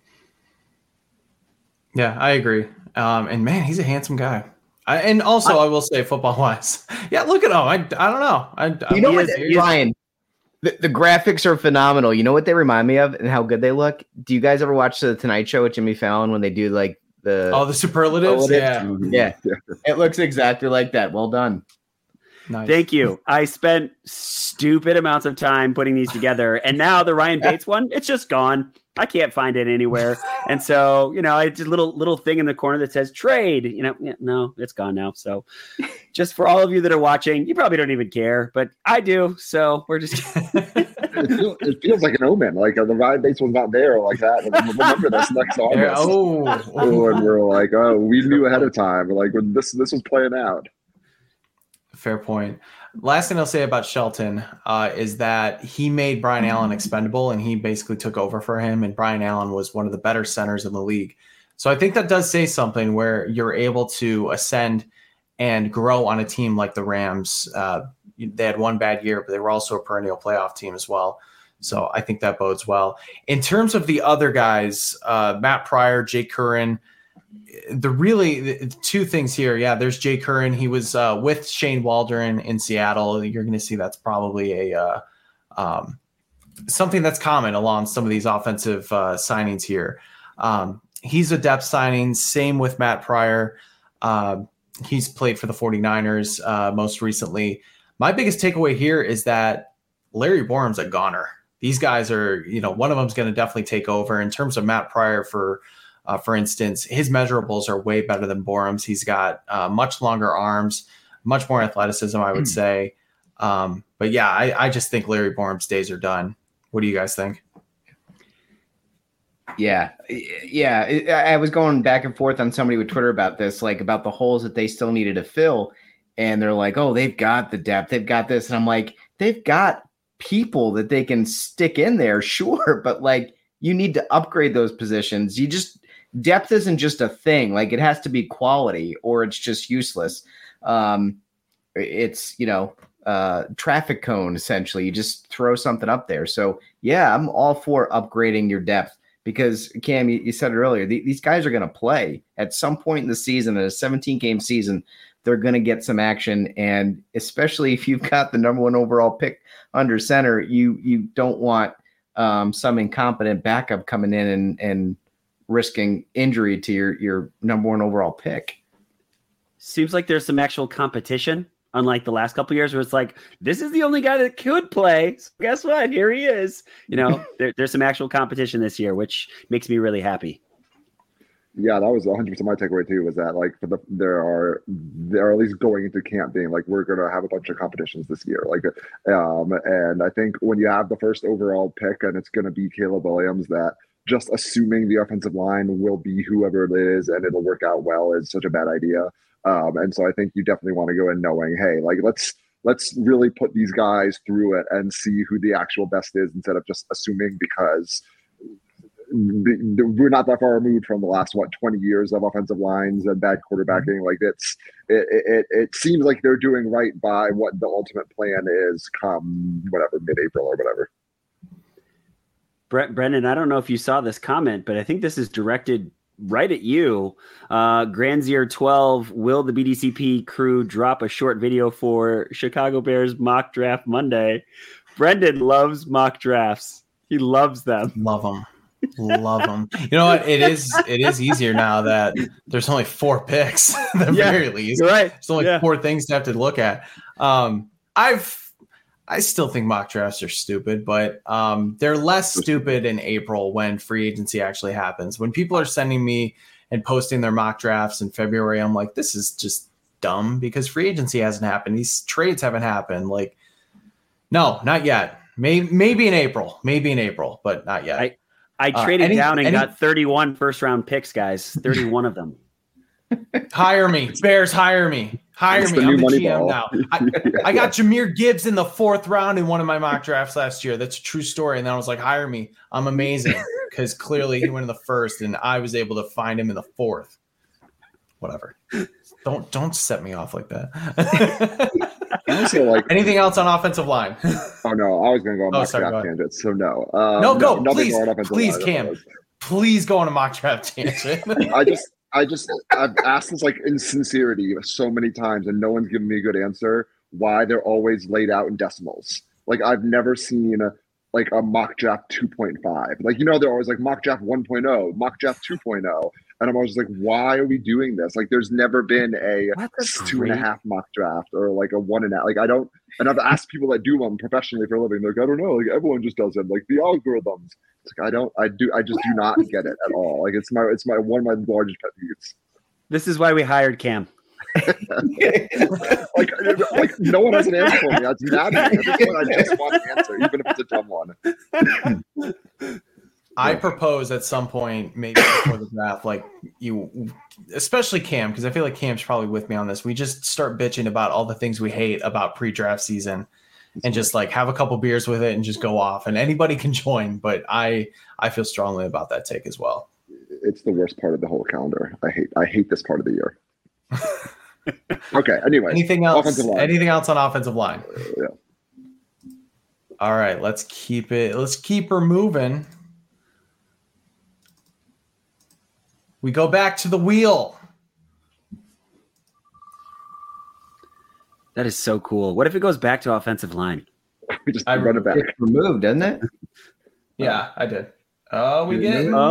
Yeah, I agree. And man, he's a handsome guy. I will say, football wise, yeah, look at him. I don't know. Ryan, the graphics are phenomenal. You know what they remind me of and how good they look? Do you guys ever watch the Tonight Show with Jimmy Fallon when they do the superlatives? Yeah. It looks exactly like that. Well done. Nice. Thank you. I spent stupid amounts of time putting these together, and now the Ryan Bates one, it's just gone. I can't find it anywhere. And so, it's a little thing in the corner that says trade, no, it's gone now. So just for all of you that are watching, you probably don't even care, but I do. So we're just, it feels like an omen. Like the Ryan Bates was not there like that. Remember this next August. And we're like, we knew ahead of time. Like when this was playing out. Fair point. Last thing I'll say about Shelton is that he made Brian Allen expendable, and he basically took over for him. And Brian Allen was one of the better centers in the league. So I think that does say something where you're able to ascend and grow on a team like the Rams. They had one bad year, but they were also a perennial playoff team as well. So I think that bodes well. In terms of the other guys, Matt Pryor, Jake Curran, the two things here. Yeah, there's Jay Curran. He was with Shane Waldron in Seattle. You're going to see that's probably a something that's common along some of these offensive signings here. He's a depth signing. Same with Matt Pryor. He's played for the 49ers most recently. My biggest takeaway here is that Larry Borum's a goner. These guys are, one of them's going to definitely take over. In terms of Matt Pryor, for instance, his measurables are way better than Borum's. He's got much longer arms, much more athleticism, I would say. But yeah, I just think Larry Borum's days are done. What do you guys think? Yeah. I was going back and forth on somebody with Twitter about this, about the holes that they still needed to fill. And they're like, oh, they've got the depth. They've got this. And I'm like, they've got people that they can stick in there. Sure. But you need to upgrade those positions. Depth isn't just a thing. It has to be quality or it's just useless. It's, traffic cone, essentially. You just throw something up there. So, yeah, I'm all for upgrading your depth because, Cam, you said it earlier, these guys are going to play at some point in the season, in a 17-game season. They're going to get some action. And especially if you've got the number one overall pick under center, you don't want some incompetent backup coming in and risking injury to your number one overall pick. Seems like there's some actual competition, unlike the last couple of years where it's like, this is the only guy that could play. So guess what? Here he is. There's some actual competition this year, which makes me really happy. Yeah, that was 100% my takeaway too, was that they're at least going into camp being we're going to have a bunch of competitions this year. And I think when you have the first overall pick and it's going to be Caleb Williams, that just assuming the offensive line will be whoever it is and it'll work out well is such a bad idea. And so I think you definitely want to go in knowing, hey, let's really put these guys through it and see who the actual best is instead of just assuming, because we're not that far removed from the last 20 years of offensive lines and bad quarterbacking. It seems like they're doing right by what the ultimate plan is come mid-April or whatever. Brendan, I don't know if you saw this comment, but I think this is directed right at you. Granzier 12, will the BDCP crew drop a short video for Chicago Bears mock draft Monday? Brendan loves mock drafts. He loves them. Love them. Love them. You know what? It is easier now that there's only 4 picks at the very least. You're right. There's only 4 things to have to look at. I still think mock drafts are stupid, but they're less stupid in April when free agency actually happens. When people are sending me and posting their mock drafts in February, I'm like, this is just dumb because free agency hasn't happened. These trades haven't happened. Like, no, not yet. Maybe in April, but not yet. I traded down and got 31 first-round picks, guys. 31 of them. Hire me. Bears, hire me. Hire me. I'm the GM now. I got Jahmyr Gibbs in the 4th round in one of my mock drafts last year. That's a true story. And then I was like, hire me. I'm amazing. Because clearly he went in the 1st and I was able to find him in the 4th. Whatever. Don't set me off like that. Also, like, anything else on offensive line? Oh no, I was going to go on mock draft tangent. So no. Go. Please, Cam. Please go on a mock draft tangent. I've asked this like in sincerity so many times, and no one's given me a good answer. Why they're always laid out in decimals? Like I've never seen a mock draft 2.5. Like they're always like mock draft 1.0, mock draft 2.0. And I'm always like, why are we doing this? Like, there's never been a 2.5 mock draft or like a 1.5. Like, I don't. And I've asked people that do them professionally for a living. They're like, I don't know. Like, everyone just does them. Like the algorithms. It's like I just do not get it at all. Like, it's my one of my largest pet peeves. This is why we hired Cam. like no one has an answer for me. That's mad at me. At this point, I just want an answer, even if it's a dumb one. I propose at some point, maybe before the draft, like especially Cam, because I feel like Cam's probably with me on this. We just start bitching about all the things we hate about pre-draft season and just like have a couple beers with it and just go off. And anybody can join, but I feel strongly about that take as well. It's the worst part of the whole calendar. I hate this part of the year. Okay. Anyway, anything else on offensive line? Yeah. All right, let's keep her moving. We go back to the wheel. That is so cool. What if it goes back to offensive line? We just run it back. It's removed, doesn't it? Yeah, I did. Oh, we get it.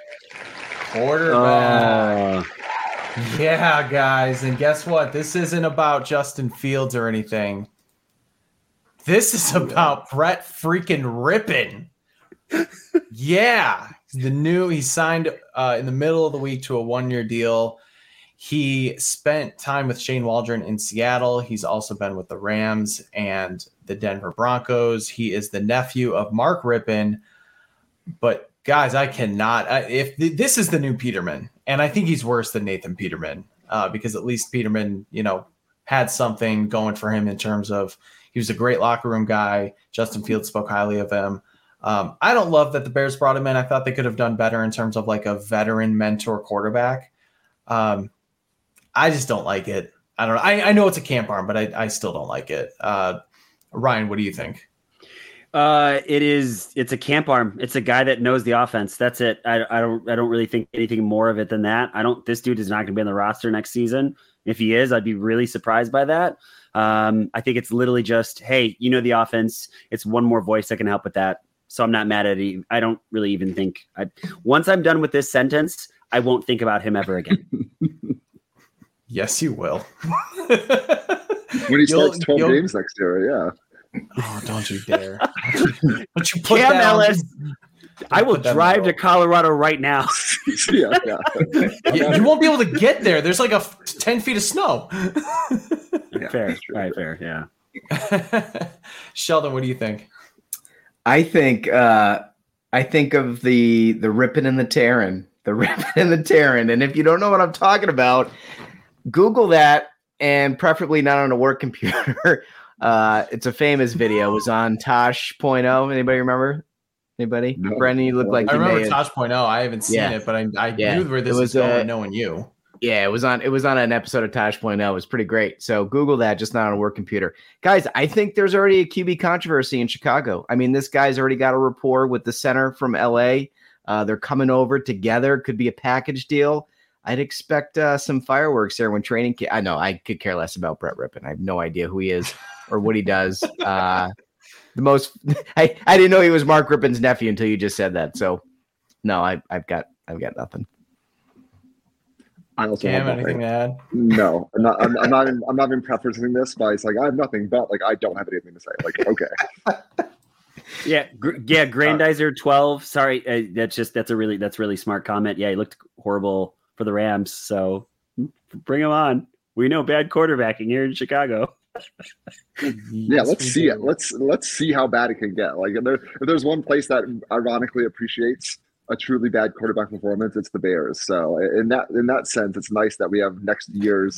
Quarterback. Yeah, guys. And guess what? This isn't about Justin Fields or anything. This is about Brett freaking Rypien. Yeah. He signed in the middle of the week to a 1-year deal. He spent time with Shane Waldron in Seattle. He's also been with the Rams and the Denver Broncos. He is the nephew of Mark Rypien. But guys, I cannot. This is the new Peterman, and I think he's worse than Nathan Peterman because at least Peterman, had something going for him in terms of he was a great locker room guy. Justin Fields spoke highly of him. I don't love that the Bears brought him in. I thought they could have done better in terms of like a veteran mentor quarterback. I just don't like it. I don't know. I know it's a camp arm, but I still don't like it. Ryan, what do you think? It's a camp arm. It's a guy that knows the offense. That's it. I don't really think anything more of it than that. This dude is not going to be on the roster next season. If he is, I'd be really surprised by that. I think it's literally just, hey, the offense. It's one more voice that can help with that. So I'm not mad at it. I don't really even think once I'm done with this sentence, I won't think about him ever again. Yes, you will. When he starts 12 games next year, yeah. Oh, don't you dare. Don't you put Cam that Ellis. I will drive to Colorado right now. Yeah. You won't be able to get there. There's like 10 feet of snow. Yeah, fair. Right, fair. Yeah. Sheldon, what do you think? I think of the Rypien and the Terran. The Rypien and the Terran. And if you don't know what I'm talking about, Google that, and preferably not on a work computer. It's a famous video. It was on Tosh.0. Anybody remember? Anybody? No. Brendan, you look like I you remember Tosh.0. I haven't seen it, but I knew where this was going, knowing you. Yeah, it was on an episode of Tosh.0. It was pretty great. So Google that, just not on a work computer. Guys, I think there's already a QB controversy in Chicago. I mean, this guy's already got a rapport with the center from LA. They're coming over together. Could be a package deal. I'd expect some fireworks there when training. I know I could care less about Brett Rypien. I have no idea who he is or what he does. I didn't know he was Mark Rypien's nephew until you just said that. So No, I've got nothing. I also Cam, have anything to add? No, I'm not even prefacing this by it's like I have nothing, but like I don't have anything to say. Like, okay. Yeah, Grandizer 12. Sorry, that's really smart comment. Yeah, he looked horrible for the Rams, so bring him on. We know bad quarterbacking here in Chicago. Yeah, let's see it. Let's see how bad it can get. Like, if there's one place that ironically appreciates a truly bad quarterback performance, it's the Bears. So in that sense, it's nice that we have next year's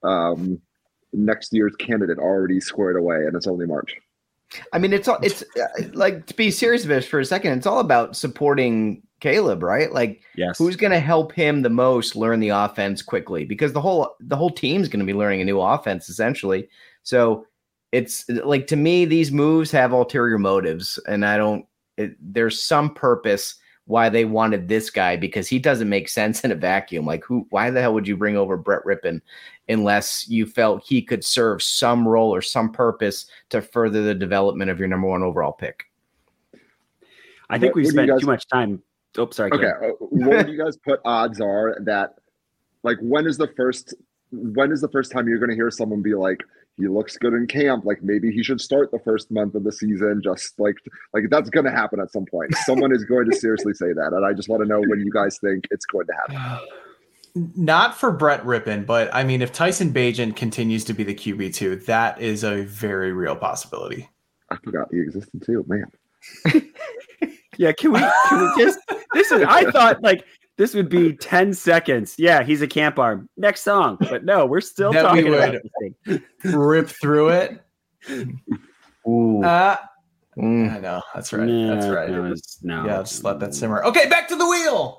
candidate already squared away, and it's only March. I mean, it's like, to be serious about this for a second, it's all about supporting Caleb, right? Like, yes. Who's going to help him the most learn the offense quickly? Because the whole team's going to be learning a new offense essentially. So it's like, to me, these moves have ulterior motives, and there's some purpose why they wanted this guy, because he doesn't make sense in a vacuum. Like, why the hell would you bring over Brett Rippon unless you felt he could serve some role or some purpose to further the development of your number 1 overall pick? I think we spent too much time. Oh, sorry. Okay. What would you guys put odds are that, like, when is the first time you're going to hear someone be like, he looks good in camp, like maybe he should start the first month of the season, just like that's going to happen at some point. Someone is going to seriously say that, and I just want to know when you guys think it's going to happen. Not for Brett Rippon, but I mean, if Tyson Bagent continues to be the QB2, that is a very real possibility. I forgot he existed too, man. Yeah, can we just? I thought like this would be 10 seconds. Yeah, he's a camp arm. Next song, but no, we're still talking about this thing. Rip through it. Ooh. I know. That's right. That's right. No. Yeah, just let that simmer. Okay, back to the wheel.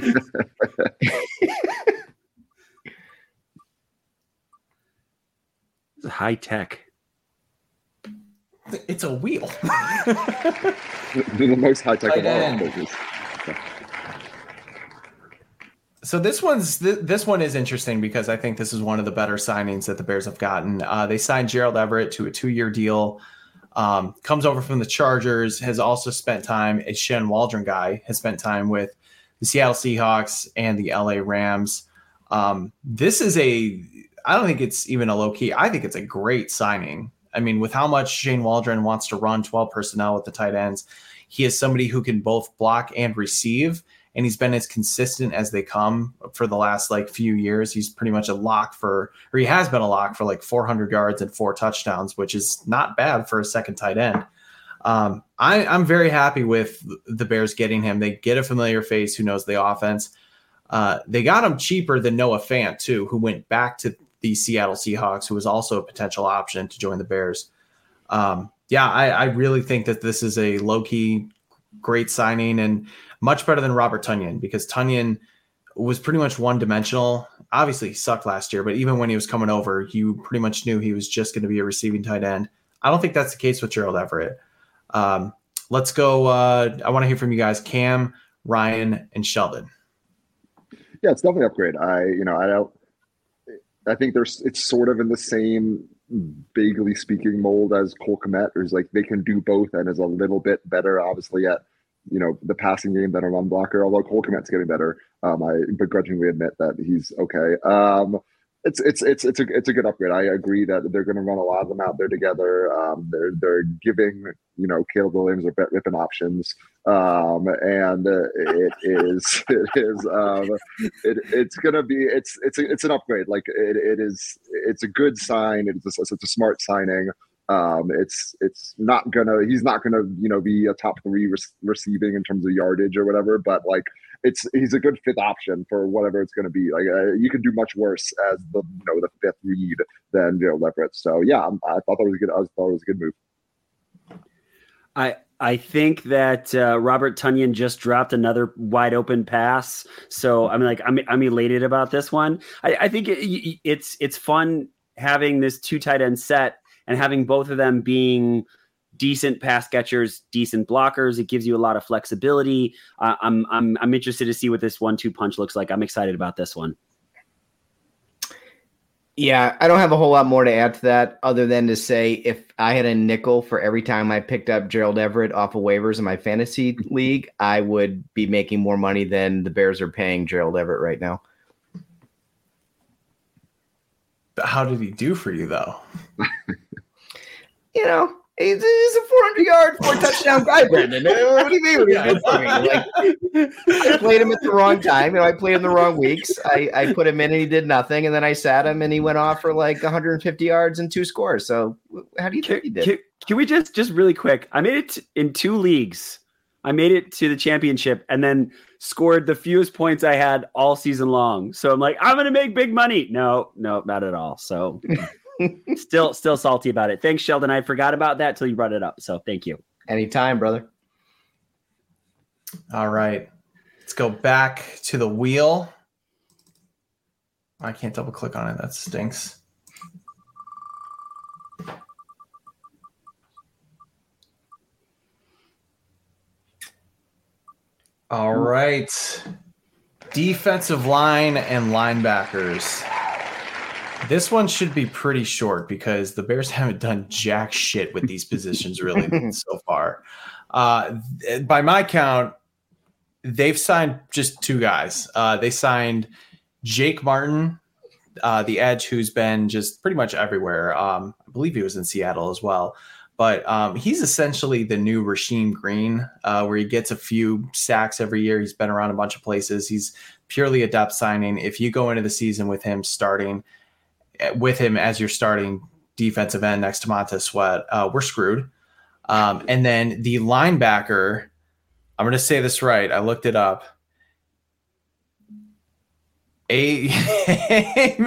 This is high tech. It's a wheel. They're the most high tech of all business. So this one is interesting because I think this is one of the better signings that the Bears have gotten. They signed Gerald Everett to a 2-year deal. Comes over from the Chargers, has also spent time, a Shen Waldron guy, has spent time with the Seattle Seahawks and the LA Rams. This is I don't think it's even a low key. I think it's a great signing. I mean, with how much Shane Waldron wants to run 12 personnel with the tight ends, he is somebody who can both block and receive. And he's been as consistent as they come for the last few years. He's pretty much he has been a lock for 400 yards and 4 touchdowns, which is not bad for a second tight end. I'm very happy with the Bears getting him. They get a familiar face who knows the offense. They got him cheaper than Noah Fant too, who went back to the Seattle Seahawks, who was also a potential option to join the Bears. I really think that this is a low-key great signing and much better than Robert Tonyan, because Tonyan was pretty much one-dimensional. Obviously, he sucked last year, but even when he was coming over, you pretty much knew he was just going to be a receiving tight end. I don't think that's the case with Gerald Everett. Let's go. I want to hear from you guys, Cam, Ryan, and Sheldon. Yeah, it's definitely an upgrade. I think it's sort of in the same, vaguely speaking, mold as Cole Kmet. There's they can do both and is a little bit better, obviously, at the passing game than a run blocker, although Cole Kmet's getting better. I begrudgingly admit that he's okay. It's a good upgrade. I agree that they're going to run a lot of them out there together. They're giving Caleb Williams or Brett Rippon options, and it's an upgrade. It's a good sign. It's a smart signing. He's not gonna be a top 3 receiving in terms of yardage or whatever, but he's a good 5th option for whatever it's going to be. You can do much worse as the 5th read than Everett. So yeah, I thought that was good. I thought it was a good move. I think that Robert Tonyan just dropped another wide open pass, so I'm elated about this one. I think it's fun having this 2 tight end set and having both of them being decent pass catchers, decent blockers. It gives you a lot of flexibility. I'm interested to see what this 1-2 punch looks like. I'm excited about this one. Yeah, I don't have a whole lot more to add to that other than to say if I had a nickel for every time I picked up Gerald Everett off of waivers in my fantasy league, I would be making more money than the Bears are paying Gerald Everett right now. But how did he do for you, though? He's a 400-yard, 4-touchdown guy, Brendan. What do you mean? I played him at the wrong time. I played him the wrong weeks. I put him in and he did nothing, and then I sat him and he went off for like 150 yards and 2 scores. So how do you think he did? Can we just really quick? I made it in 2 leagues. I made it to the championship and then scored the fewest points I had all season long. So I'm like, I'm going to make big money. No, not at all. So still salty about it. Thanks, Sheldon. I forgot about that till you brought it up. So thank you. Anytime, brother. All right. Let's go back to the wheel. I can't double click on it. That stinks. All right. Defensive line and linebackers. This one should be pretty short because the Bears haven't done jack shit with these positions really so far. By my count, they've signed just 2 guys. They signed Jake Martin, the edge, who's been just pretty much everywhere. I believe he was in Seattle as well. But he's essentially the new Rasheem Green, where he gets a few sacks every year. He's been around a bunch of places. He's purely a depth signing. If you go into the season with him as your starting defensive end next to Montez Sweat, we're screwed. And then the linebacker, I'm going to say this right. I looked it up. Amen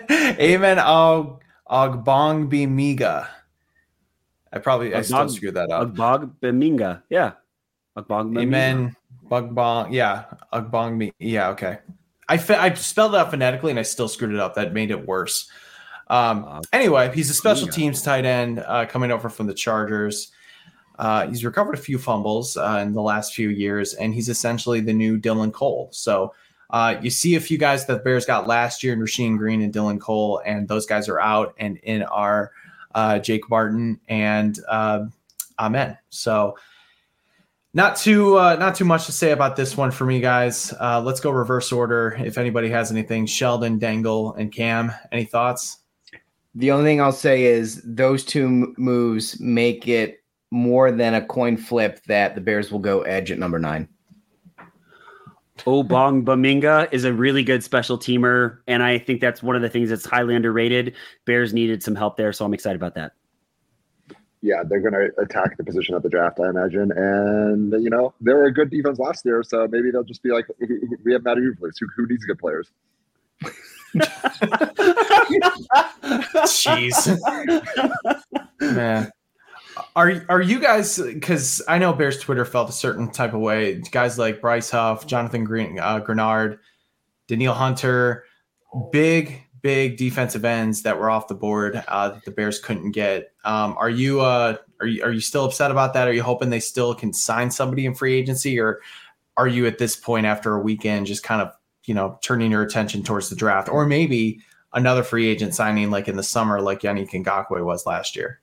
Ogbongbemiga. I still screwed that up. Ogbongbemiga. Yeah. Ogbongbemiga. Amen. Bugbong. Yeah. Ogbongbemiga. Yeah. Okay. I spelled it out phonetically and I still screwed it up. That made it worse. Anyway, he's a special teams tight end coming over from the Chargers. He's recovered a few fumbles in the last few years, and he's essentially the new Dylan Cole. So you see a few guys that the Bears got last year in Rasheem Green and Dylan Cole, and those guys are out and in our Jake Martin and Amen. So not too much to say about this one for me, guys. Let's go reverse order. If anybody has anything, Sheldon, Dangle, and Cam, any thoughts? The only thing I'll say is those 2 moves make it more than a coin flip that the Bears will go edge at number 9. Ogbongbemiga is a really good special teamer, and I think that's one of the things that's highly underrated. Bears needed some help there, so I'm excited about that. Yeah, they're going to attack the position at the draft, I imagine. And, they were a good defense last year, so maybe they'll just be like, we have Matty Uflix. Who needs good players? Jeez. Man. Are you guys, because I know Bears Twitter felt a certain type of way, guys like Bryce Huff, Jonathan Grenard, Danielle Hunter, big defensive ends that were off the board that the Bears couldn't get. Are you still upset about that? Are you hoping they still can sign somebody in free agency, or are you at this point after a weekend just kind of turning your attention towards the draft, or maybe another free agent signing like in the summer, like Yannick Ngakoue was last year?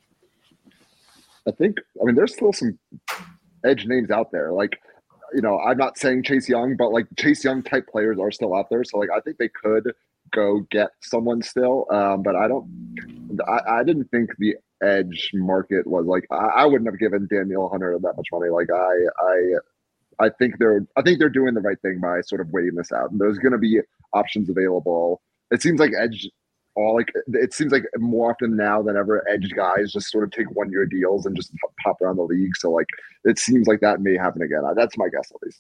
There's still some edge names out there. Like, I'm not saying Chase Young, but like Chase Young type players are still out there. So like, I think they could go get someone still. But I didn't think the edge market was like, I wouldn't have given Danielle Hunter that much money. Like I think they're doing the right thing by sort of waiting this out. And there's going to be options available. It seems like edge. It seems like more often now than ever, edge guys just sort of take 1-year deals and just pop around the league. So like, it seems like that may happen again. That's my guess, at least.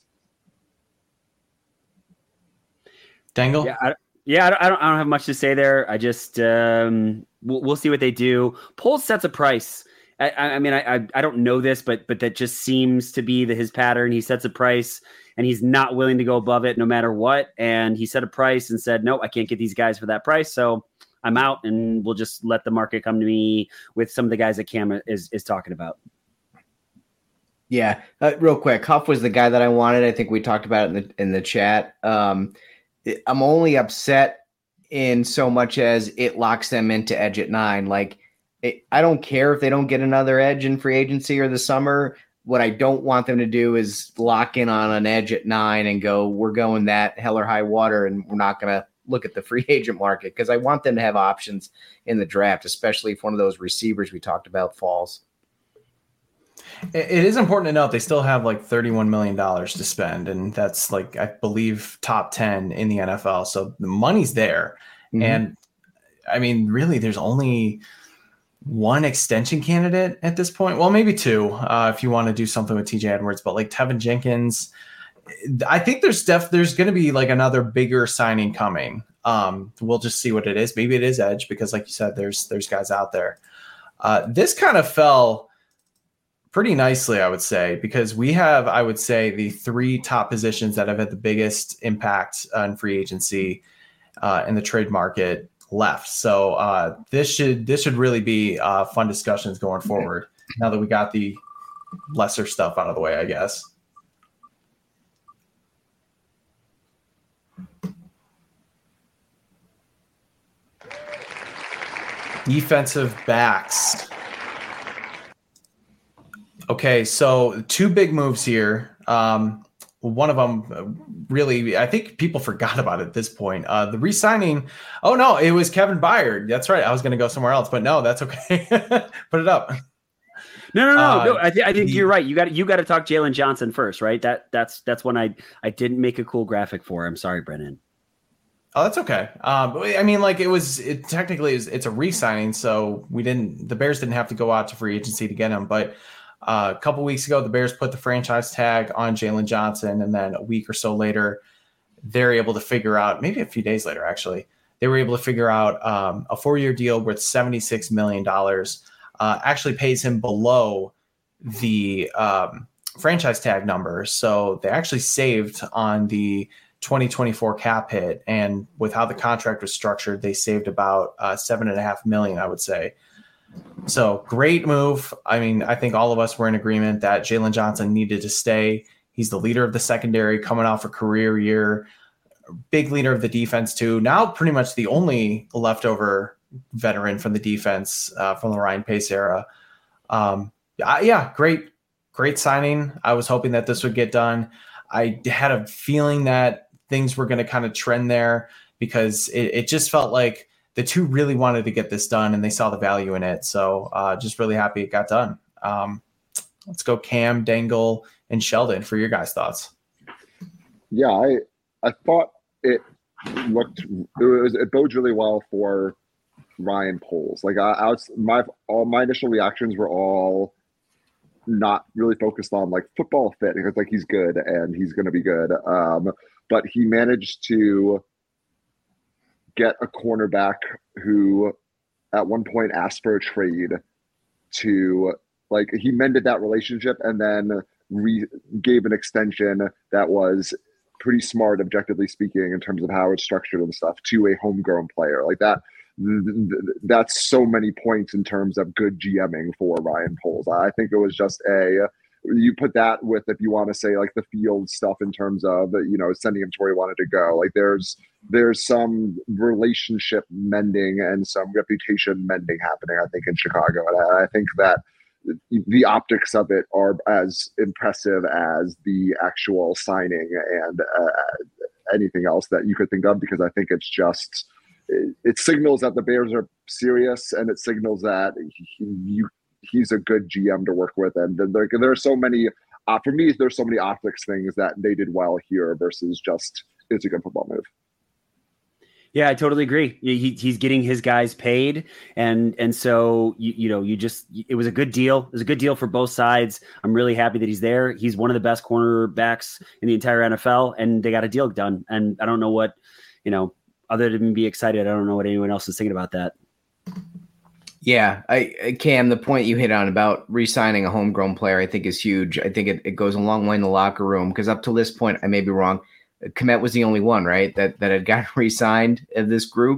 Dangle? Yeah, I don't have much to say there. I just we'll see what they do. Poles sets a price. I don't know this, but that just seems to be his pattern. He sets a price and he's not willing to go above it no matter what. And he set a price and said, no, I can't get these guys for that price. So I'm out, and we'll just let the market come to me with some of the guys that Cam is talking about. Yeah. Real quick. Huff was the guy that I wanted. I think we talked about it in the chat. I'm only upset in so much as it locks them into edge at 9. Like, I don't care if they don't get another edge in free agency or the summer. What I don't want them to do is lock in on an edge at 9 and go, we're going that hell or high water, and we're not going to look at the free agent market, because I want them to have options in the draft, especially if one of those receivers we talked about falls. It is important to note they still have like $31 million to spend, and that's like, I believe, top 10 in the NFL. So the money's there. Mm-hmm. And I mean, really, there's only one extension candidate at this point. Well, maybe two, if you want to do something with TJ Edwards, but like Tevin Jenkins, I think there's going to be like another bigger signing coming. We'll just see what it is. Maybe it is edge, because like you said, there's guys out there. This kind of fell pretty nicely, I would say, because we have, I would say, the 3 top positions that have had the biggest impact on free agency in the trade market left. So this should really be fun discussions going forward, now that we got the lesser stuff out of the way, I guess. Defensive backs. Okay, so 2 big moves here. One of them really, I think people forgot about it at this point. The re-signing. Oh no, it was Kevin Byard. That's right. I was going to go somewhere else, but no, that's okay. Put it up. No. I think you're right. You got to talk Jalen Johnson first, right? That's when I didn't make a cool graphic for. I'm sorry, Brennan. Oh, that's okay. I mean, like technically it's a re-signing, so the Bears didn't have to go out to free agency to get him. But a couple weeks ago, the Bears put the franchise tag on Jalen Johnson, and then a week or so later, they're able to figure out, maybe a few days later, actually, they were able to figure out a 4-year deal worth $76 million. Actually pays him below the franchise tag number, so they actually saved on the 2024 cap hit, and with how the contract was structured, they saved about $7.5 million, I would say. So great move. I mean, I think all of us were in agreement that Jalen Johnson needed to stay. He's the leader of the secondary, coming off a career year, big leader of the defense too. Now pretty much the only leftover veteran from the defense from the Ryan Pace era. Great signing. I was hoping that this would get done. I had a feeling that things were going to kind of trend there, because it just felt like the 2 really wanted to get this done and they saw the value in it. So just really happy it got done. Let's go Cam, Dangle, and Sheldon for your guys' thoughts. Yeah, I thought it bodes really well for Ryan Poles. Like all my initial reactions were all not really focused on like football fit, because like he's good and he's going to be good. But he managed to get a cornerback who at one point asked for a trade to, like, he mended that relationship and then gave an extension that was pretty smart, objectively speaking, in terms of how it's structured and stuff, to a homegrown player like that. That's so many points in terms of good GMing for Ryan Poles. I think it was just you put that with, if you want to say like the field stuff in terms of, sending him to where he wanted to go. Like there's some relationship mending and some reputation mending happening, I think, in Chicago. And I think that the optics of it are as impressive as the actual signing and anything else that you could think of, because I think it's just, it signals that the Bears are serious, and it signals that he's a good GM to work with. And there are so many, for me, there's so many optics things that they did well here versus just, it's a good football move. Yeah, I totally agree. He's getting his guys paid. And so, it was a good deal. It was a good deal for both sides. I'm really happy that he's there. He's one of the best cornerbacks in the entire NFL, and they got a deal done. And I don't know what, other than be excited, I don't know what anyone else is thinking about that. Yeah, Cam, the point you hit on about re-signing a homegrown player, I think is huge. I think it goes a long way in the locker room, because up to this point, I may be wrong, Kmet was the only one, right, that had gotten re-signed of this group.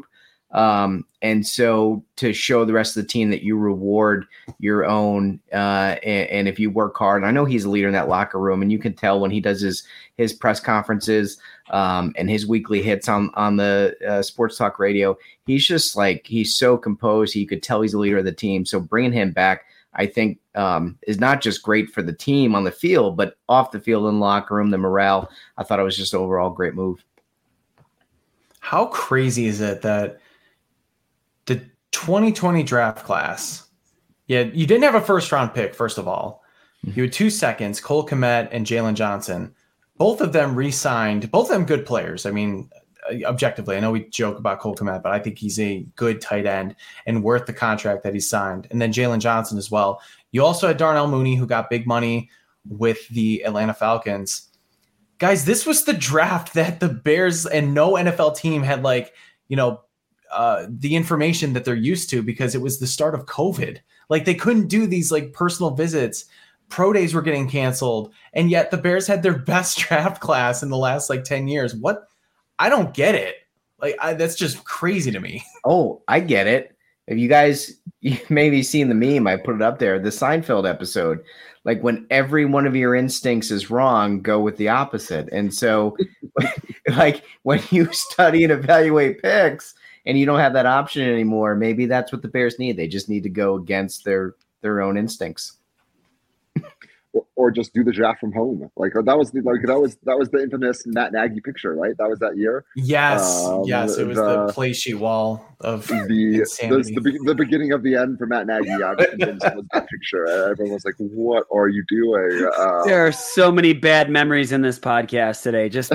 And so to show the rest of the team that you reward your own, and if you work hard, and I know he's a leader in that locker room, and you can tell when he does his press conferences and his weekly hits on the sports talk radio, he's just like, he's so composed. You could tell he's a leader of the team. So bringing him back, I think, is not just great for the team on the field, but off the field in the locker room, the morale. I thought it was just overall great move. How crazy is it that the 2020 draft class, you didn't have a first round pick, first of all. You had 2 seconds, Cole Kmet and Jalen Johnson. Both of them re-signed, both of them good players. I mean, objectively, I know we joke about Cole Kmet, but I think he's a good tight end and worth the contract that he signed. And then Jalen Johnson as well. You also had Darnell Mooney, who got big money with the Atlanta Falcons. Guys, this was the draft that the Bears and no NFL team had, like, the information that they're used to, because it was the start of COVID. Like, they couldn't do these like personal visits. Pro days were getting canceled. And yet the Bears had their best draft class in the last like 10 years. What? I don't get it. Like, that's just crazy to me. Oh, I get it. If you guys maybe seen the meme, I put it up there, the Seinfeld episode, like when every one of your instincts is wrong, go with the opposite. And so like when you study and evaluate picks and you don't have that option anymore, maybe that's what the Bears need. They just need to go against their own instincts. Or just do the draft from home. That was the infamous Matt Nagy picture, right? That was that year. Yes, it was the play sheet wall of the beginning of the end for Matt Nagy. I was convinced it was that picture. Everyone was like, "What are you doing?" There are so many bad memories in this podcast today. Just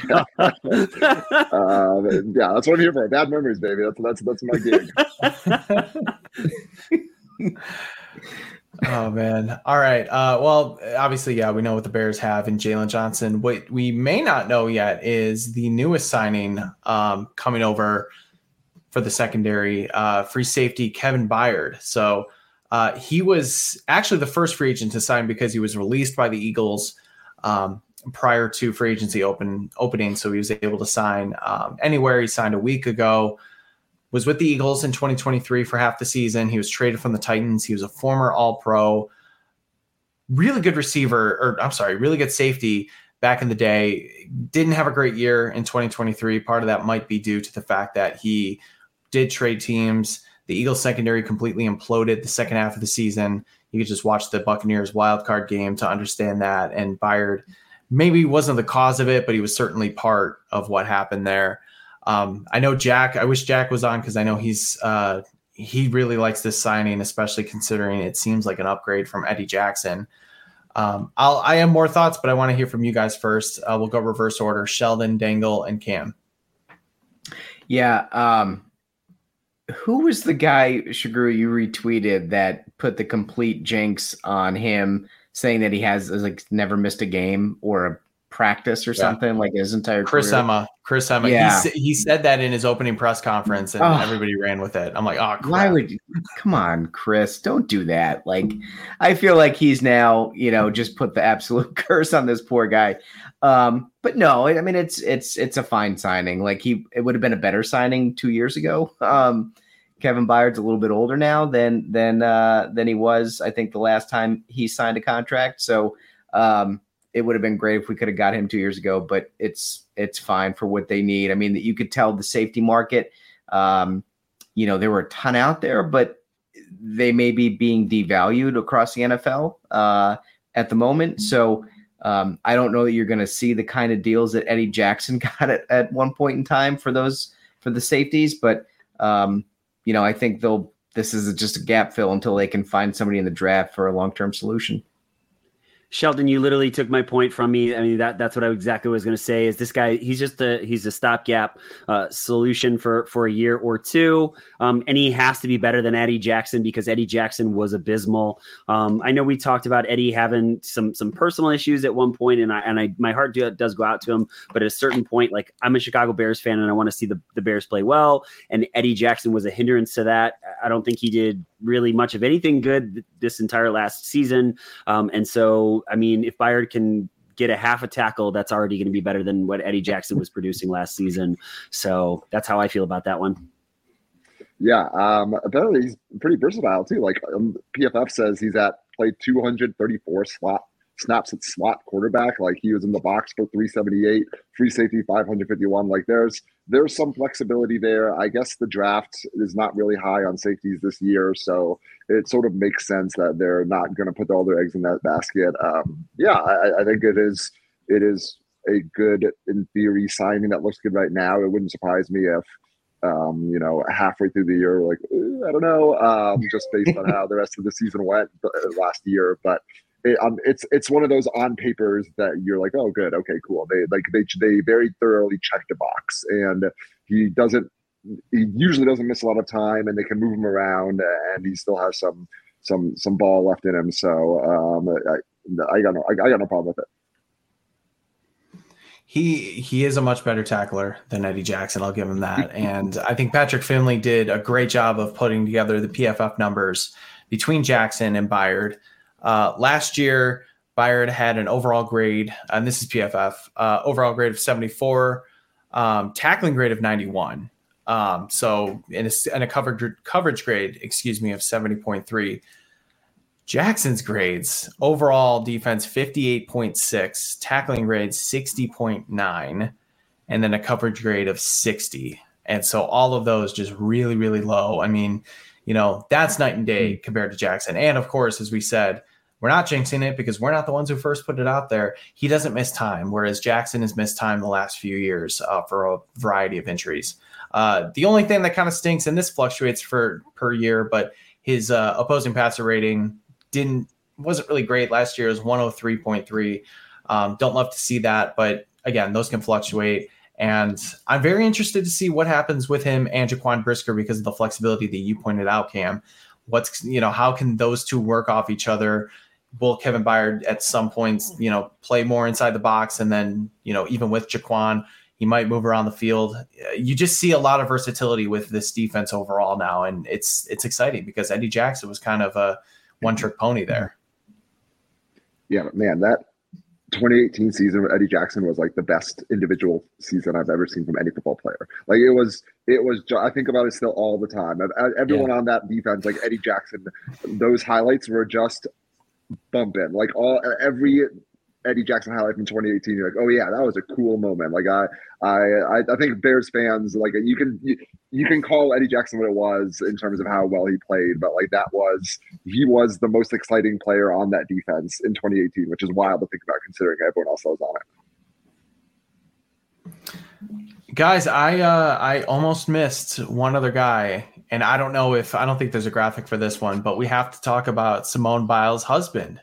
yeah, that's what I'm here for. Bad memories, baby. That's my gig. Oh, man. All right. Well, obviously, we know what the Bears have in Jalen Johnson. What we may not know yet is the newest signing coming over for the secondary, free safety, Kevin Byard. So he was actually the first free agent to sign because he was released by the Eagles prior to free agency opening. So he was able to sign anywhere. He signed a week ago. Was with the Eagles in 2023 for half the season. He was traded from the Titans. He was a former All-Pro, really good really good safety back in the day. Didn't have a great year in 2023. Part of that might be due to the fact that he did trade teams. The Eagles secondary completely imploded the second half of the season. You could just watch the Buccaneers wildcard game to understand that. And Byard maybe wasn't the cause of it, but he was certainly part of what happened there. I know Jack, I wish Jack was on because I know he really likes this signing, especially considering it seems like an upgrade from Eddie Jackson. I have more thoughts, but I want to hear from you guys first. We'll go reverse order: Sheldon, Dangle, and Cam. Yeah. Who was the guy, Shagru, you retweeted that put the complete jinx on him, saying that he has like never missed a game or a practice or something like his entire career? Chris Emma. Yeah. He said that in his opening press conference and everybody ran with it. I'm like, oh, crap. Why would you? Come on, Chris, don't do that. Like, I feel like he's now, just put the absolute curse on this poor guy. But no, I mean, it's a fine signing. Like it would have been a better signing 2 years ago. Kevin Byard's a little bit older now than he was, I think, the last time he signed a contract. So, it would have been great if we could have got him 2 years ago, but it's fine for what they need. I mean, you could tell the safety market, there were a ton out there, but they may be being devalued across the NFL at the moment. So I don't know that you're going to see the kind of deals that Eddie Jackson got at one point in time for the safeties. But, I think this is just a gap fill until they can find somebody in the draft for a long-term solution. Sheldon, you literally took my point from me. I mean, that's what I exactly was going to say is this guy, he's a stopgap solution for a year or two. And he has to be better than Eddie Jackson because Eddie Jackson was abysmal. I know we talked about Eddie having some personal issues at one point, and my heart does go out to him. But at a certain point, like, I'm a Chicago Bears fan and I want to see the Bears play well. And Eddie Jackson was a hindrance to that. I don't think he did really much of anything good this entire last season. And so, I mean, if Byard can get a half a tackle, that's already going to be better than what Eddie Jackson was producing last season. So that's how I feel about that one. Yeah, apparently he's pretty versatile too. Like PFF says he's played 234 snaps at slot quarterback. Like he was in the box for 378, free safety 551. Like there's some flexibility there. I guess the draft is not really high on safeties this year, so it sort of makes sense that they're not going to put all their eggs in that basket. I think it is a good, in theory, signing that looks good right now. It wouldn't surprise me if halfway through the year, like, I don't know, just based on how the rest of the season went last year. But it's one of those on papers that you're like, oh, good, okay, cool. They very thoroughly checked the box, and he usually doesn't miss a lot of time, and they can move him around, and he still has some ball left in him. So I got no problem with it. He is a much better tackler than Eddie Jackson. I'll give him that. And I think Patrick Finley did a great job of putting together the PFF numbers between Jackson and Byard. Last year, Byard had an overall grade, and this is PFF, overall grade of 74, tackling grade of 91. So in a coverage grade, of 70.3. Jackson's grades, overall defense 58.6, tackling grade 60.9, and then a coverage grade of 60. And so all of those just really, really low. I mean, that's night and day compared to Jackson. And of course, as we said, we're not jinxing it because we're not the ones who first put it out there. He doesn't miss time, whereas Jackson has missed time the last few years for a variety of injuries. The only thing that kind of stinks, and this fluctuates per year, but his opposing passer rating wasn't really great last year. It was 103.3. Don't love to see that, but again, those can fluctuate. And I'm very interested to see what happens with him and Jaquan Brisker because of the flexibility that you pointed out, Cam. How can those two work off each other? Will Kevin Byard at some points, play more inside the box? And then, even with Jaquan, he might move around the field. You just see a lot of versatility with this defense overall now. And it's exciting because Eddie Jackson was kind of a one-trick pony there. Yeah, man, that 2018 season with Eddie Jackson was like the best individual season I've ever seen from any football player. Like it was. I think about it still all the time. Everyone on that defense, like Eddie Jackson, those highlights were just bumping. Like every Eddie Jackson highlight from 2018, you're like, oh yeah, that was a cool moment. Like I think Bears fans, like you can call Eddie Jackson what it was in terms of how well he played, but like he was the most exciting player on that defense in 2018, which is wild to think about considering everyone else was on it. Guys, I almost missed one other guy, and I don't think there's a graphic for this one, but we have to talk about Simone Biles' husband.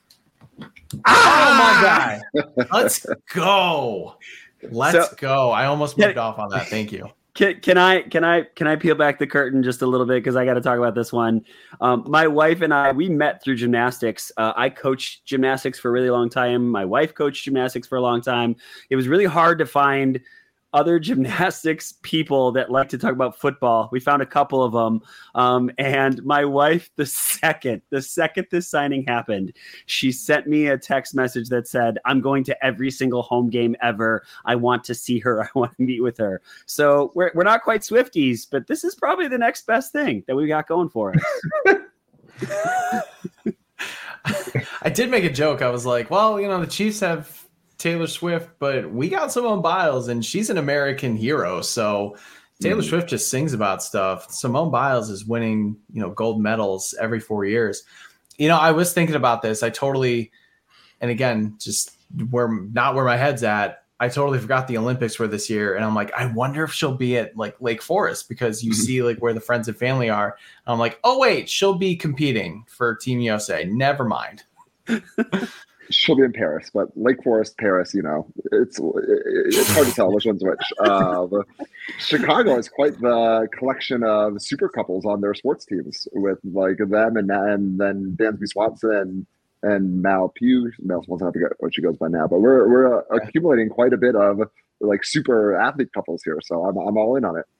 Oh my God. Let's go. Let's go. I almost moved off on that. Thank you. Can I peel back the curtain just a little bit? Cause I got to talk about this one. My wife and I, we met through gymnastics. I coached gymnastics for a really long time. My wife coached gymnastics for a long time. It was really hard to find other gymnastics people that like to talk about football. We found a couple of them. And my wife, the second this signing happened, she sent me a text message that said, I'm going to every single home game ever. I want to see her. I want to meet with her. So we're not quite Swifties, but this is probably the next best thing that we got going for us. I did make a joke. I was like, well, the Chiefs have Taylor Swift, but we got Simone Biles and she's an American hero. So Taylor Swift just sings about stuff. Simone Biles is winning, gold medals every 4 years. I was thinking about this. And again, just not where my head's at. I totally forgot the Olympics were this year. And I'm like, I wonder if she'll be at like Lake Forest because you see like where the friends and family are. And I'm like, oh wait, she'll be competing for Team USA. Never mind. She'll be in Paris, but Lake Forest, Paris, it's hard to tell which one's which. Chicago has quite the collection of super couples on their sports teams with like them and then Dansby Swanson and Mal Pugh. Mal Swanson, I forget what she goes by now, but we're accumulating quite a bit of like super athlete couples here. So I'm all in on it.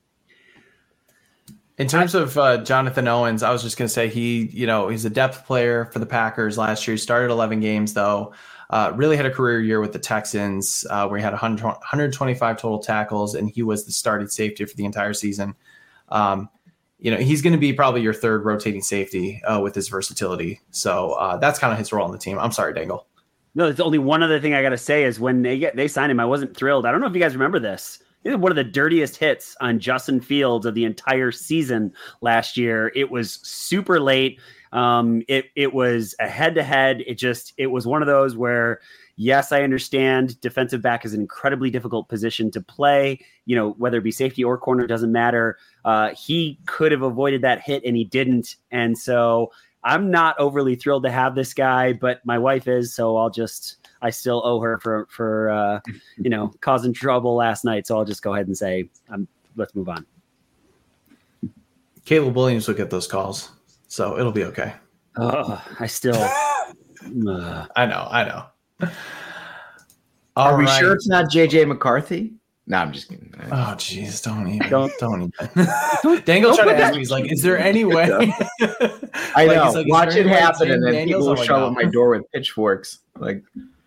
In terms of Jonathan Owens, I was just going to say he's a depth player for the Packers last year. He started 11 games, though. Really had a career year with the Texans where he had 125 total tackles, and he was the starting safety for the entire season. he's going to be probably your third rotating safety with his versatility. So that's kind of his role on the team. I'm sorry, Dangle. No, there's only one other thing I got to say is when they signed him, I wasn't thrilled. I don't know if you guys remember this. It was one of the dirtiest hits on Justin Fields of the entire season last year. It was super late. It was a head-to-head. It was one of those where, yes, I understand defensive back is an incredibly difficult position to play, whether it be safety or corner, doesn't matter. He could have avoided that hit and he didn't. And so I'm not overly thrilled to have this guy, but my wife is, so I still owe her for causing trouble last night. So I'll just go ahead and say, let's move on. Caleb Williams will get those calls, so it'll be okay. I still, I know. Are we sure it's not JJ McCarthy? No, I'm just kidding. Oh, geez, don't even. Dangle tried to ask me, he's like, is there any way? I know. Like, watch it happen, and then people will show up my door with pitchforks. Like,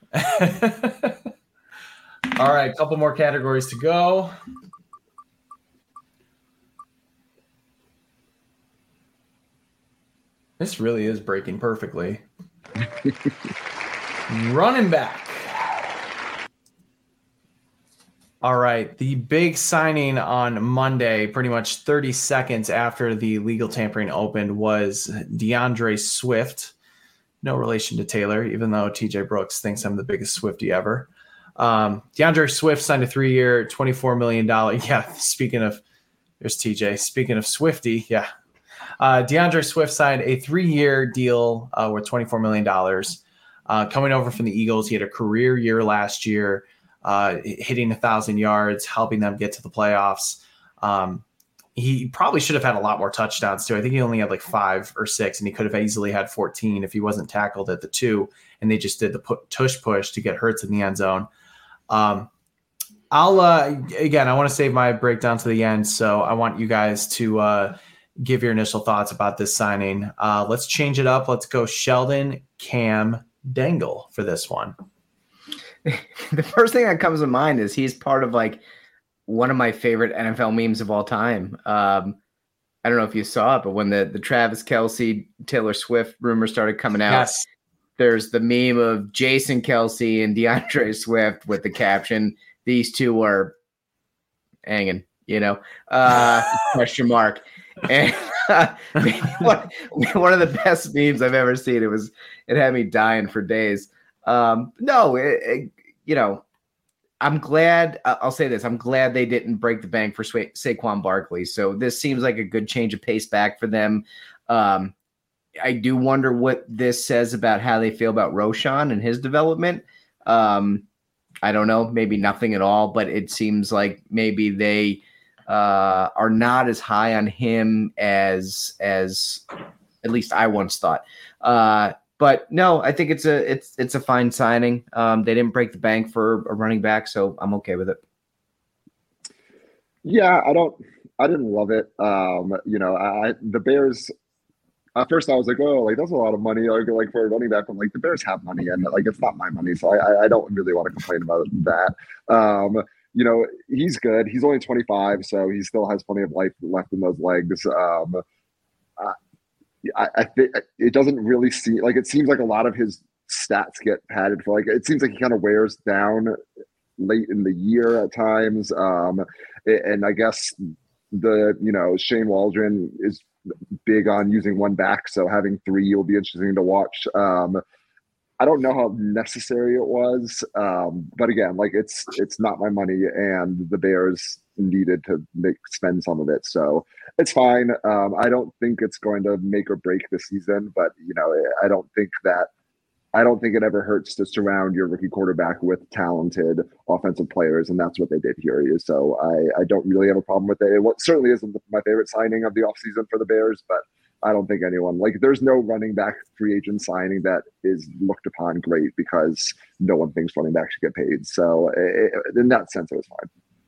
all right, a couple more categories to go. This really is breaking perfectly. Running back. All right, the big signing on Monday, pretty much 30 seconds after the legal tampering opened, was DeAndre Swift. No relation to Taylor, even though TJ Brooks thinks I'm the biggest Swiftie ever. DeAndre Swift signed a 3-year, $24 million. Yeah, there's TJ. Speaking of Swiftie, yeah. DeAndre Swift signed a 3-year deal worth $24 million. Coming over from the Eagles, he had a career year last year. Hitting 1,000 yards, helping them get to the playoffs. He probably should have had a lot more touchdowns too. I think he only had like 5 or 6, and he could have easily had 14 if he wasn't tackled at the 2, and they just did the tush push to get Hurts in the end zone. I want to save my breakdown to the end, so I want you guys to give your initial thoughts about this signing. Let's change it up. Let's go Sheldon, Cam, Dangle for this one. The first thing that comes to mind is he's part of like one of my favorite NFL memes of all time. I don't know if you saw it, but when the Travis Kelce, Taylor Swift rumors started coming out, yes. There's the meme of Jason Kelce and DeAndre Swift with the caption, "These two are hanging," question mark. And one of the best memes I've ever seen. It had me dying for days. I'm glad. I'll say this: I'm glad they didn't break the bank for Saquon Barkley. So this seems like a good change of pace back for them. I do wonder what this says about how they feel about Roschon and his development. I don't know, maybe nothing at all, but it seems like maybe they are not as high on him as at least I once thought. But no, I think it's a fine signing. They didn't break the bank for a running back, so I'm okay with it. Yeah, I didn't love it. The Bears. At first, I was like, "Oh, like that's a lot of money, like for a running back." I'm like, the Bears have money, and like it's not my money, so I don't really want to complain about that. He's good. He's only 25, so he still has plenty of life left in those legs. I think it doesn't really seem like it seems like a lot of his stats get padded for. Like it seems like he kind of wears down late in the year at times. And I guess Shane Waldron is big on using one back, so having 3 will be interesting to watch. I don't know how necessary it was, but again, like it's not my money, and the Bears needed to spend some of it, so it's fine. I don't think it's going to make or break the season, but I don't think it ever hurts to surround your rookie quarterback with talented offensive players, and that's what they did here. So I don't really have a problem with it. It certainly isn't my favorite signing of the offseason for the Bears, but I don't think anyone there's no running back free agent signing that is looked upon great because no one thinks running back should get paid. So in that sense, it was fine.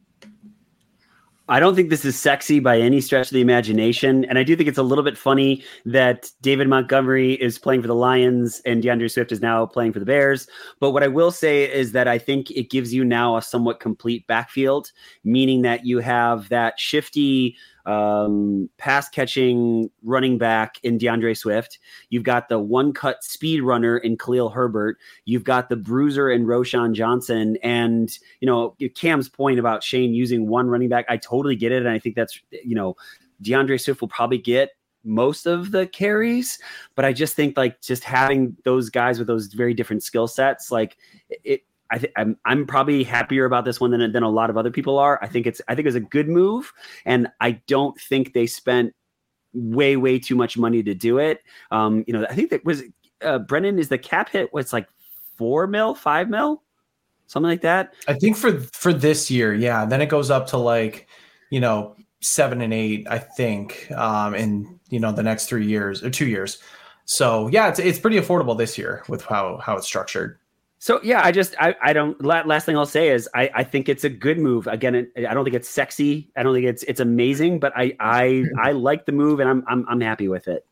I don't think this is sexy by any stretch of the imagination. And I do think it's a little bit funny that David Montgomery is playing for the Lions and DeAndre Swift is now playing for the Bears. But what I will say is that I think it gives you now a somewhat complete backfield, meaning that you have that shifty pass catching running back in DeAndre Swift. You've got the one cut speed runner in Khalil Herbert. You've got the bruiser in Roschon Johnson. And, Cam's point about Shane using one running back, I totally get it. And I think that's, DeAndre Swift will probably get most of the carries, but I just think just having those guys with those very different skill sets, I'm probably happier about this one than a lot of other people are. I think it's a good move, and I don't think they spent way too much money to do it. I think that was Brendan, is the cap hit what's like $4 million, $5 million, something like that. I think for this year, yeah. Then it goes up to 7 and 8, I think, in the next 3 years or 2 years. So yeah, it's pretty affordable this year with how it's structured. So yeah, I don't. Last thing I'll say is I think it's a good move. Again, I don't think it's sexy. I don't think it's amazing, but I like the move, and I'm happy with it.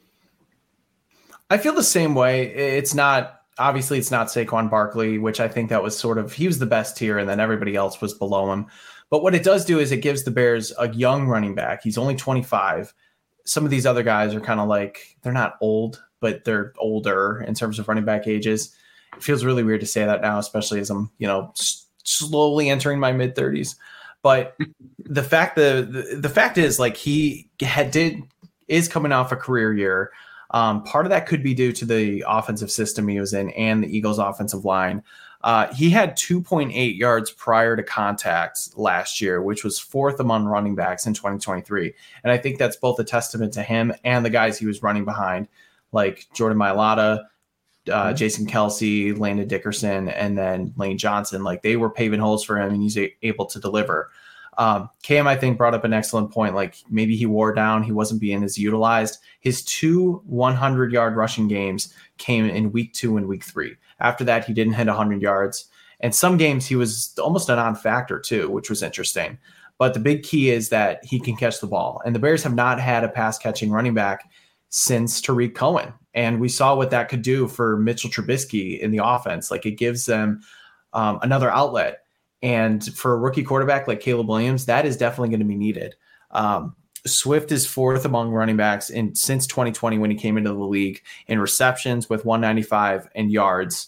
I feel the same way. It's not Saquon Barkley, which I think that was he was the best tier, and then everybody else was below him. But what it does do is it gives the Bears a young running back. He's only 25. Some of these other guys are kind of they're not old, but they're older in terms of running back ages. It feels really weird to say that now, especially as I'm, slowly entering my mid 30s. But the fact is he is coming off a career year. Part of that could be due to the offensive system he was in and the Eagles offensive line. He had 2.8 yards prior to contact last year, which was 4th among running backs in 2023. And I think that's both a testament to him and the guys he was running behind, like Jordan Mailata, Jason Kelce, Landon Dickerson, and then Lane Johnson. They were paving holes for him, and he's able to deliver. Cam, I think, brought up an excellent point. Maybe he wore down. He wasn't being as utilized. His 2 100-yard rushing games came in week 2 and week 3. After that, he didn't hit 100 yards. And some games he was almost a non-factor too, which was interesting. But the big key is that he can catch the ball. And the Bears have not had a pass-catching running back since Tariq Cohen. And we saw what that could do for Mitchell Trubisky in the offense. It gives them another outlet. And for a rookie quarterback like Caleb Williams, that is definitely going to be needed. Swift is 4th among running backs since 2020 when he came into the league in receptions with 195 and yards,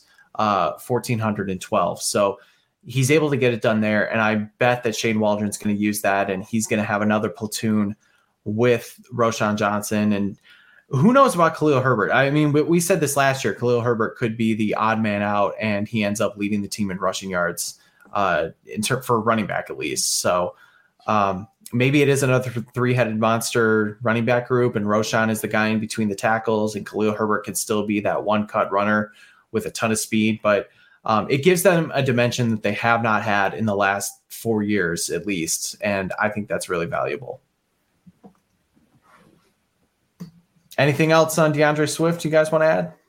1,412. So he's able to get it done there. And I bet that Shane Waldron's going to use that, and he's going to have another platoon with Roschon Johnson. And who knows about Khalil Herbert? I mean, we said this last year. Khalil Herbert could be the odd man out, and he ends up leading the team in rushing yards for running back at least. So maybe it is another 3-headed monster running back group, and Roschon is the guy in between the tackles, and Khalil Herbert can still be that one-cut runner with a ton of speed. But it gives them a dimension that they have not had in the last 4 years at least, and I think that's really valuable. Anything else on DeAndre Swift you guys want to add?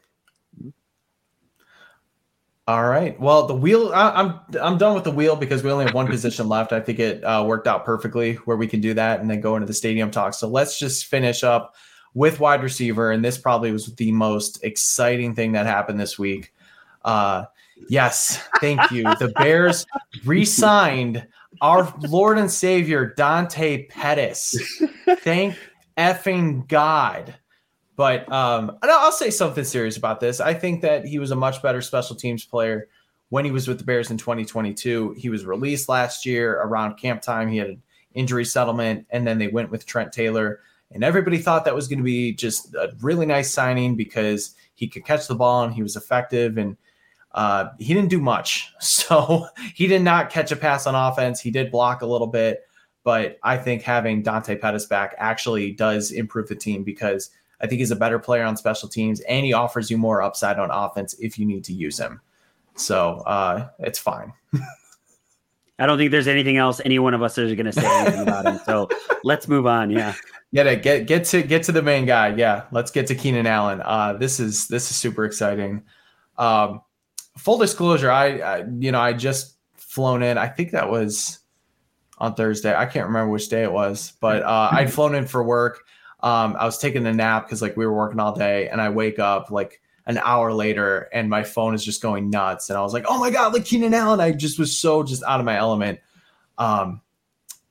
All right. Well, the wheel, I'm done with the wheel because we only have one position left. I think it worked out perfectly where we can do that and then go into the stadium talk. So let's just finish up with wide receiver. And this probably was the most exciting thing that happened this week. Yes, thank you. The Bears re-signed our Lord and Savior, Dante Pettis. Thank effing God. But I'll say something serious about this. I think that he was a much better special teams player when he was with the Bears in 2022. He was released last year around camp time. He had an injury settlement, and then they went with Trent Taylor. And everybody thought that was going to be just a really nice signing because he could catch the ball and he was effective. And he didn't do much. So he did not catch a pass on offense. He did block a little bit. But I think having Dante Pettis back actually does improve the team because I think he's a better player on special teams, and he offers you more upside on offense if you need to use him. So it's fine. I don't think there's anything else any one of us is going to say anything about him. So let's move on. Yeah. Yeah. Get to the main guy. Yeah. Let's get to Keenan Allen. This is super exciting. Full disclosure. I just flown in. I think that was on Thursday. I can't remember which day it was, but I'd flown in for work. I was taking a nap because we were working all day, and I wake up an hour later and my phone is just going nuts. And I was like, oh my God, Keenan Allen. I just was so out of my element.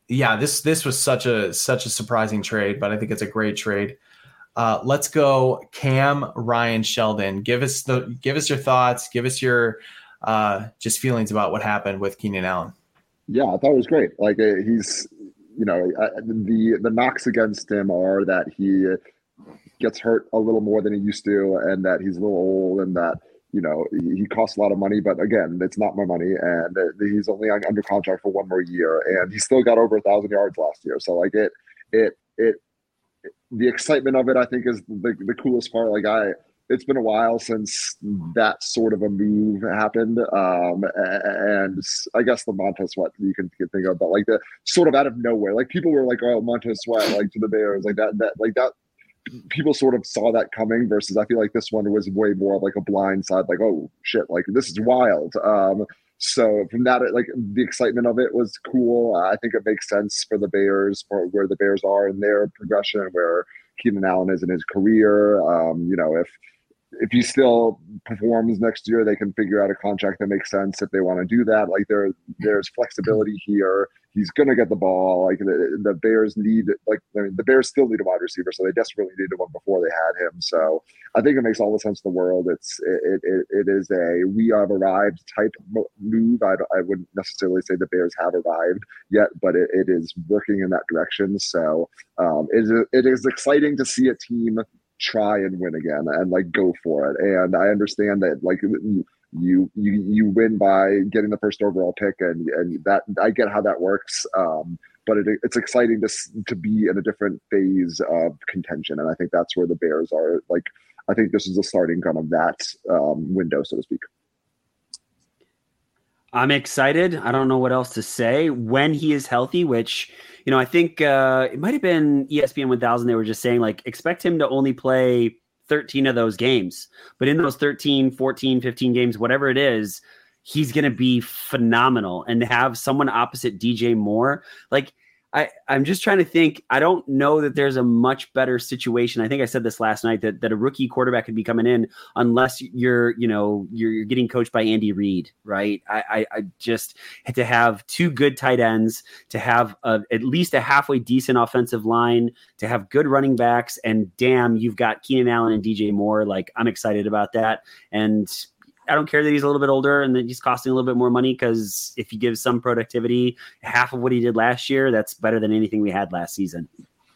Yeah, this was such a surprising trade, but I think it's a great trade. Let's go Cam, Ryan, Sheldon. Give us your thoughts. Give us your just feelings about what happened with Keenan Allen. Yeah, I thought it was great. Like he's, the knocks against him are that he gets hurt a little more than he used to, and that he's a little old, and that he costs a lot of money. But again, it's not my money, and he's only under contract for one more year, and he still got over 1,000 yards last year. So like the excitement of it, I think, is the coolest part. Like it's been a while since that sort of a move happened. And I guess the Montez Sweat you can think of, but like the sort of out of nowhere, like people were like, oh, Montez Sweat, like to the Bears, like that people sort of saw that coming, versus I feel like this one was way more of like a blind side, like, oh shit, like this is wild. So from that, like the excitement of it was cool. I think it makes sense for the Bears, for where the Bears are in their progression, where Keenan Allen is in his career. If he still performs next year, they can figure out a contract that makes sense if they want to do that. Like there's flexibility here. He's going to get the ball. Like the Bears the Bears still need a wide receiver, so they desperately needed one before they had him. So I think it makes all the sense in the world. It is a we have arrived type move. I wouldn't necessarily say the Bears have arrived yet, but it is working in that direction. So it is exciting to see a team try and win again and like go for it. And I understand that like you win by getting the first overall pick, and that I get how that works. But it's exciting to be in a different phase of contention, and I think that's where the Bears are. Like I think this is the starting gun of that window, so to speak. I'm excited. I don't know what else to say. When he is healthy, which, I think it might have been ESPN 1000. They were just saying, like, expect him to only play 13 of those games. But in those 13, 14, 15 games, whatever it is, he's going to be phenomenal. And to have someone opposite DJ Moore, like, I'm just trying to think. I don't know that there's a much better situation. I think I said this last night that a rookie quarterback could be coming in unless you're getting coached by Andy Reid, right? I just had to have two good tight ends, to have at least a halfway decent offensive line, to have good running backs, and damn, you've got Keenan Allen and DJ Moore. Like, I'm excited about that. And I don't care that he's a little bit older and that he's costing a little bit more money, because if he gives some productivity, half of what he did last year, that's better than anything we had last season.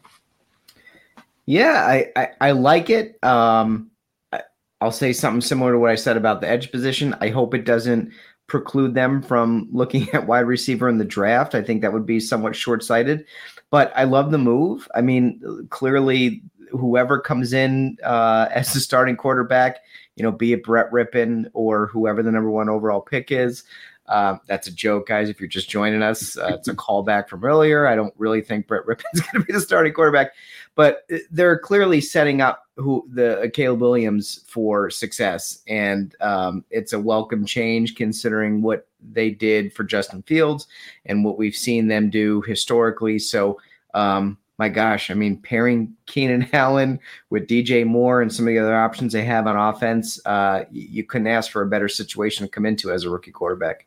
Yeah, I like it. I'll say something similar to what I said about the edge position. I hope it doesn't preclude them from looking at wide receiver in the draft. I think that would be somewhat short-sighted, but I love the move. I mean, clearly whoever comes in as the starting quarterback, be it Brett Rippon or whoever the number one overall pick is. That's a joke, guys. If you're just joining us, it's a callback from earlier. I don't really think Brett Rippon is going to be the starting quarterback, but they're clearly setting up Caleb Williams for success. And it's a welcome change considering what they did for Justin Fields and what we've seen them do historically. So, my gosh, I mean, pairing Keenan Allen with DJ Moore and some of the other options they have on offense, you couldn't ask for a better situation to come into as a rookie quarterback.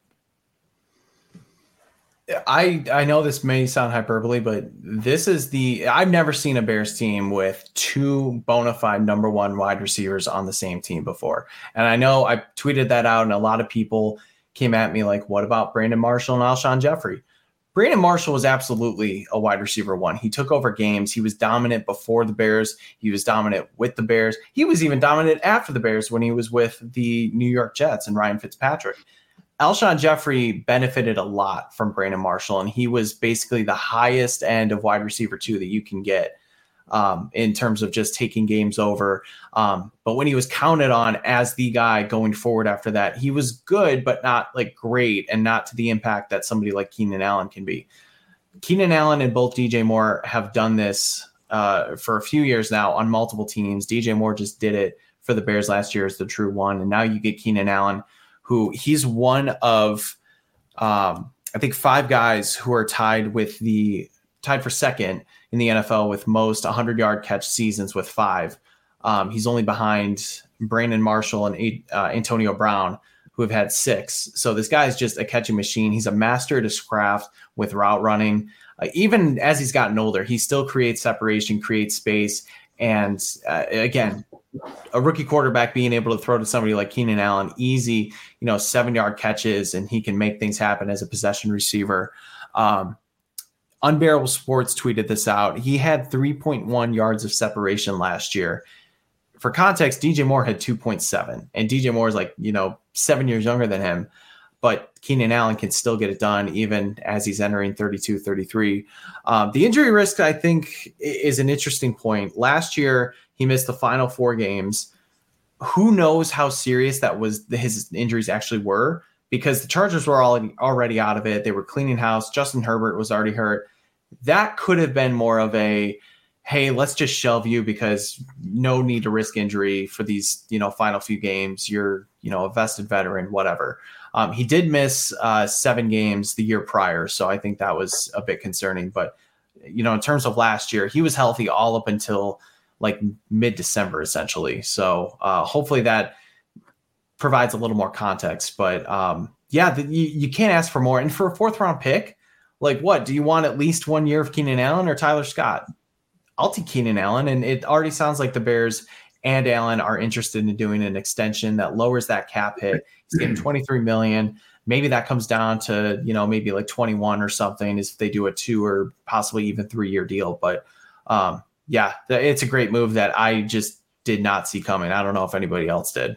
I know this may sound hyperbole, but I've never seen a Bears team with two bona fide number one wide receivers on the same team before. And I know I tweeted that out, and a lot of people came at me like, what about Brandon Marshall and Alshon Jeffrey? Brandon Marshall was absolutely a wide receiver one. He took over games. He was dominant before the Bears. He was dominant with the Bears. He was even dominant after the Bears when he was with the New York Jets and Ryan Fitzpatrick. Alshon Jeffrey benefited a lot from Brandon Marshall, and he was basically the highest end of wide receiver two that you can get in terms of just taking games over. But when he was counted on as the guy going forward after that, he was good, but not like great, and not to the impact that somebody like Keenan Allen can be. Keenan Allen and both DJ Moore have done this for a few years now on multiple teams. DJ Moore just did it for the Bears last year as the true one. And now you get Keenan Allen, who he's one of, I think 5 guys who are tied for second in the NFL with most 100-yard catch seasons with 5. He's only behind Brandon Marshall and Antonio Brown, who have had 6. So this guy is just a catching machine. He's a master at his craft with route running. Even as he's gotten older, he still creates separation, creates space. And again, a rookie quarterback being able to throw to somebody like Keenan Allen, easy, 7-yard catches, and he can make things happen as a possession receiver. Unbearable Sports tweeted this out. He had 3.1 yards of separation last year. For context, DJ Moore had 2.7, and DJ Moore is 7 years younger than him, but Keenan Allen can still get it done even as he's entering 32, 33. The injury risk, I think, is an interesting point. Last year, he missed the final 4 games. Who knows how serious his injuries actually were, because the Chargers were already out of it. They were cleaning house. Justin Herbert was already hurt. That could have been more of a, hey, let's just shelve you because no need to risk injury for these, final few games. You're, a vested veteran, whatever. He did miss 7 games the year prior, so I think that was a bit concerning. But, in terms of last year, he was healthy all up until mid-December, essentially. So hopefully that provides a little more context. But you can't ask for more. And for a 4th-round pick, what? Do you want at least 1 year of Keenan Allen or Tyler Scott? I'll take Keenan Allen, and it already sounds like the Bears and Allen are interested in doing an extension that lowers that cap hit. He's getting $23 million. Maybe that comes down to, maybe 21 or something if they do a 2 or possibly even 3-year deal. But it's a great move that I just did not see coming. I don't know if anybody else did.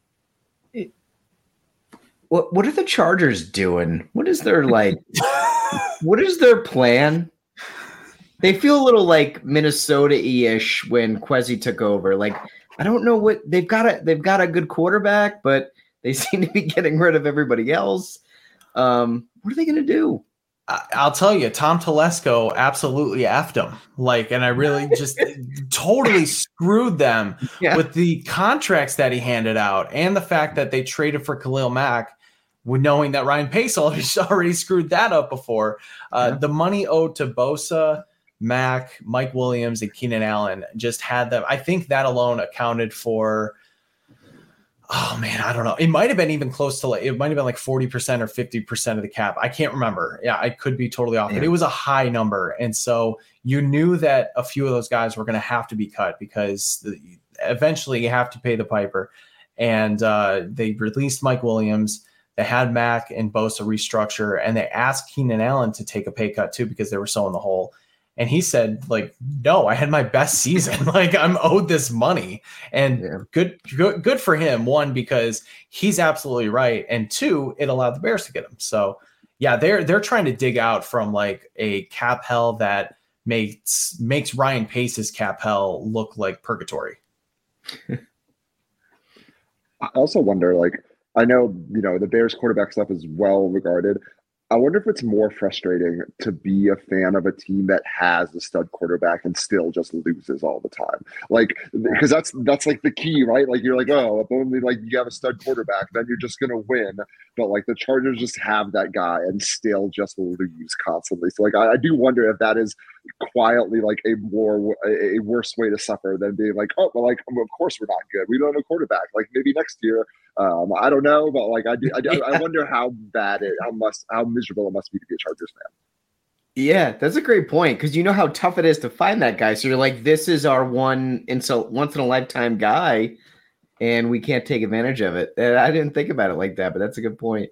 What are the Chargers doing? What is their what is their plan? They feel a little like Minnesota-ish when Kwesi took over. I don't know what they've got a good quarterback, but they seem to be getting rid of everybody else. What are they going to do? I'll tell you, Tom Telesco absolutely effed them. And I really just totally screwed them with the contracts that he handed out and the fact that they traded for Khalil Mack, knowing that Ryan Pace already screwed that up before. The money owed to Bosa, Mack, Mike Williams, and Keenan Allen just had them. I think that alone accounted for, I don't know. It might have been even close to it might have been 40% or 50% of the cap. I can't remember. Yeah, I could be totally off, but it was a high number. And so you knew that a few of those guys were going to have to be cut because eventually you have to pay the piper. And they released Mike Williams. They had Mack and Bosa restructure, and they asked Keenan Allen to take a pay cut too because they were so in the hole. And he said, no, I had my best season. I'm owed this money. And good for him. 1, because he's absolutely right. And 2, it allowed the Bears to get him. So they're trying to dig out from a cap hell that makes Ryan Pace's cap hell look like purgatory. I also wonder, I know, the Bears quarterback stuff is well regarded. I wonder if it's more frustrating to be a fan of a team that has a stud quarterback and still just loses all the time. Because that's the key, right? You're if only you have a stud quarterback, then you're just gonna win. But the Chargers just have that guy and still just lose constantly. So I do wonder if that is quietly a worse way to suffer than being of course we're not good. We don't have a quarterback. Maybe next year. I don't know, but I wonder how bad how miserable it must be to be a Chargers fan. Yeah, that's a great point because you know how tough it is to find that guy. So you're this is our once in a lifetime guy, and we can't take advantage of it. And I didn't think about it like that, but that's a good point.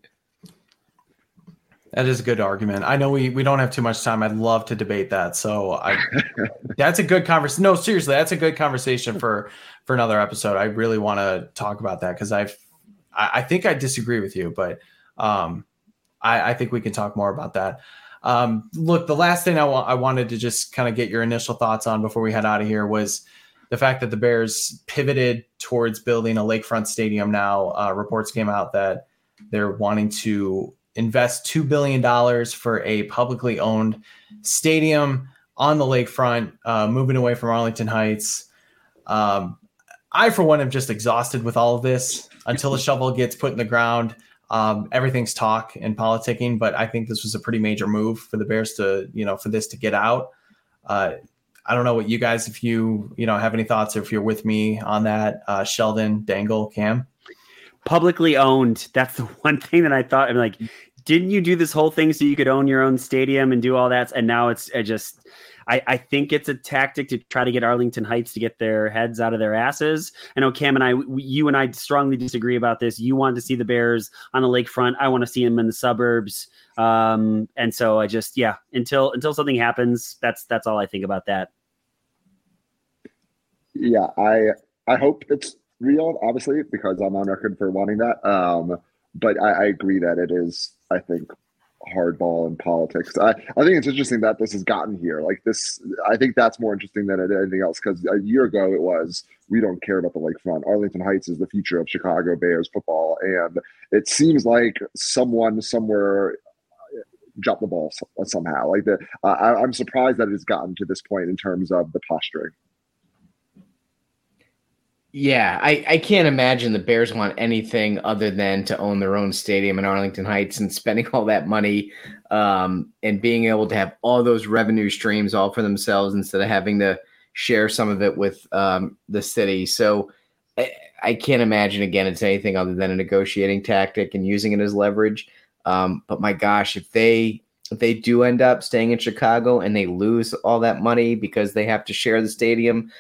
That is a good argument. I know we don't have too much time. I'd love to debate that. So that's a good conversation. No, seriously, that's a good conversation for another episode. I really want to talk about that because I think I disagree with you, but I think we can talk more about that. Look, the last thing I wanted to just kind of get your initial thoughts on before we head out of here was the fact that the Bears pivoted towards building a lakefront stadium now. Reports came out that they're wanting to invest $2 billion for a publicly owned stadium on the lakefront, moving away from Arlington Heights. I, for one, am just exhausted with all of this. Until the shovel gets put in the ground, everything's talk and politicking, but I think this was a pretty major move for the Bears to, for this to get out. I don't know what you guys, if you have any thoughts or if you're with me on that, Sheldon, Dangle, Cam. publicly owned. That's the one thing that I thought. I'm like, didn't you do this whole thing so you could own your own stadium and do all that? And now I think it's a tactic to try to get Arlington Heights to get their heads out of their asses. I know Cam and you and I strongly disagree about this. You want to see the Bears on the lakefront. I want to see them in the suburbs. And so until something happens, that's all I think about that. Yeah, I hope it's real, obviously, because I'm on record for wanting that. But I agree that it is, I think, hardball in politics. I think it's interesting that this has gotten here. Like this, I think that's more interesting than anything else, because a year ago it was, we don't care about the lakefront. Arlington Heights is the future of Chicago Bears football. And it seems like someone somewhere dropped the ball somehow. Like I'm surprised that it's gotten to this point in terms of the posturing. Yeah, I can't imagine the Bears want anything other than to own their own stadium in Arlington Heights and spending all that money and being able to have all those revenue streams all for themselves instead of having to share some of it with the city. So I can't imagine, again, it's anything other than a negotiating tactic and using it as leverage. But my gosh, if they do end up staying in Chicago and they lose all that money because they have to share the stadium,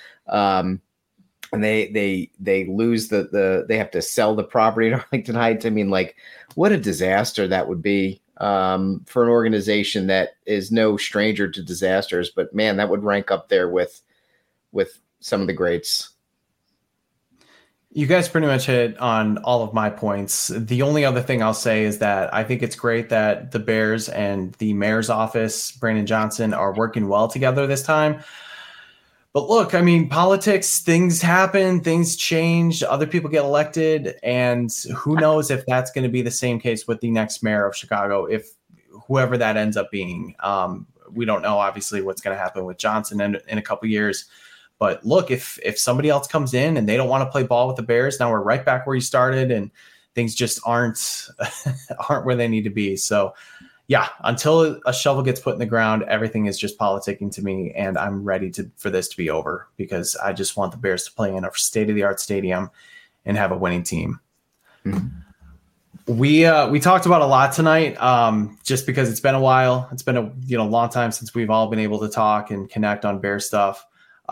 and they lose they have to sell the property in Arlington Heights. I mean, like, what a disaster that would be for an organization that is no stranger to disasters. But man, that would rank up there with some of the greats. You guys pretty much hit on all of my points. The only other thing I'll say is that I think it's great that the Bears and the mayor's office, Brandon Johnson, are working well together this time. But look, I mean, politics, things happen, things change, other people get elected, and who knows if that's going to be the same case with the next mayor of Chicago, if whoever that ends up being. We don't know, obviously, what's going to happen with Johnson in a couple years. But look, if somebody else comes in and they don't want to play ball with the Bears, now we're right back where you started, and things just aren't where they need to be. So, yeah, until a shovel gets put in the ground, everything is just politicking to me, and I'm ready for this to be over because I just want the Bears to play in a state-of-the-art stadium and have a winning team. Mm-hmm. We talked about a lot tonight, just because it's been a while. It's been a long time since we've all been able to talk and connect on Bear stuff.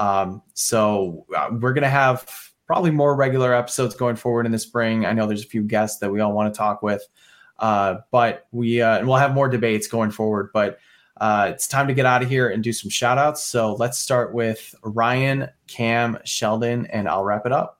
So we're gonna have probably more regular episodes going forward in the spring. I know there's a few guests that we all want to talk with. But we'll have more debates going forward, but it's time to get out of here and do some shout outs. So let's start with Ryan, Cam, Sheldon, and I'll wrap it up.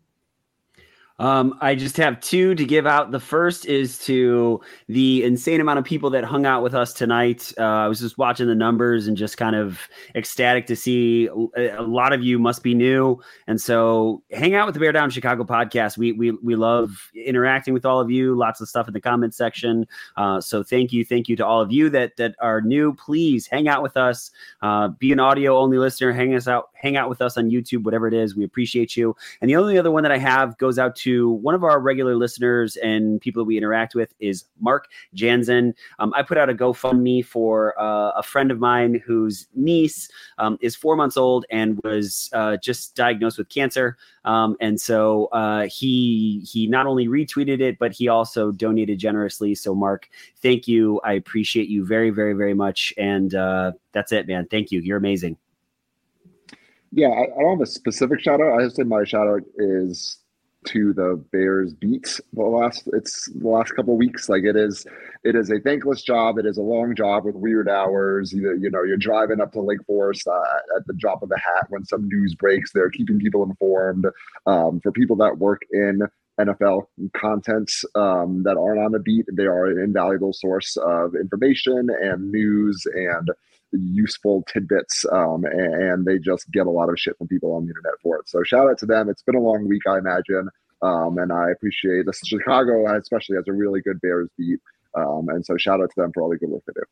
I just have two to give out. The first is to the insane amount of people that hung out with us tonight. I was just watching the numbers and just kind of ecstatic to see a lot of you must be new. And so hang out with the Bear Down Chicago podcast. We love interacting with all of you, lots of stuff in the comment section. So thank you to all of you that are new. Please hang out with us, be an audio only listener, hang out with us on YouTube, whatever it is. We appreciate you. And the only other one that I have goes out to one of our regular listeners and people that we interact with is Mark Jansen. I put out a GoFundMe for a friend of mine whose niece is 4 months old and was just diagnosed with cancer. And so he not only retweeted it, but he also donated generously. So Mark, thank you. I appreciate you very, very, very much. And that's it, man. Thank you. You're amazing. Yeah, I don't have a specific shout out. I just say my shout out is to the Bears beats the last couple of weeks. Like it is a thankless job. It is a long job with weird hours. You're driving up to Lake Forest at the drop of a hat when some news breaks. They're keeping people informed. For people that work in NFL content that aren't on the beat, they are an invaluable source of information and news and useful tidbits, and they just get a lot of shit from people on the internet for it. So shout out to them. It's been a long week, I imagine, and I appreciate this. Chicago especially has a really good Bears beat, and so shout out to them for all the good work they do.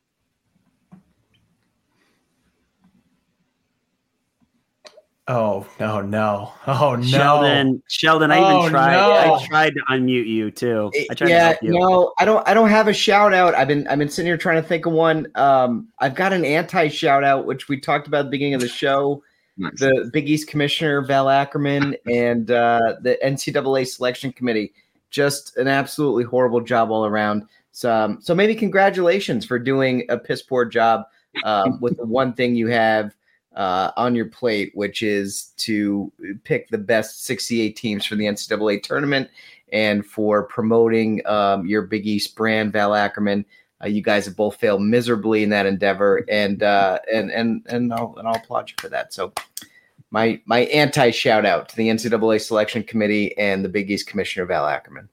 Oh no! Sheldon, I tried to unmute you too. I tried to help you. No, I don't have a shout out. I've been sitting here trying to think of one. I've got an anti shout out, which we talked about at the beginning of the show. Nice. The Big East Commissioner Val Ackerman and the NCAA Selection Committee. just an absolutely horrible job all around. So maybe congratulations for doing a piss poor job with the one thing you have on your plate, which is to pick the best 68 teams for the NCAA tournament and for promoting your Big East brand, Val Ackerman. You guys have both failed miserably in that endeavor, and I'll applaud you for that. So my anti shout out to the NCAA selection committee and the Big East commissioner, Val Ackerman.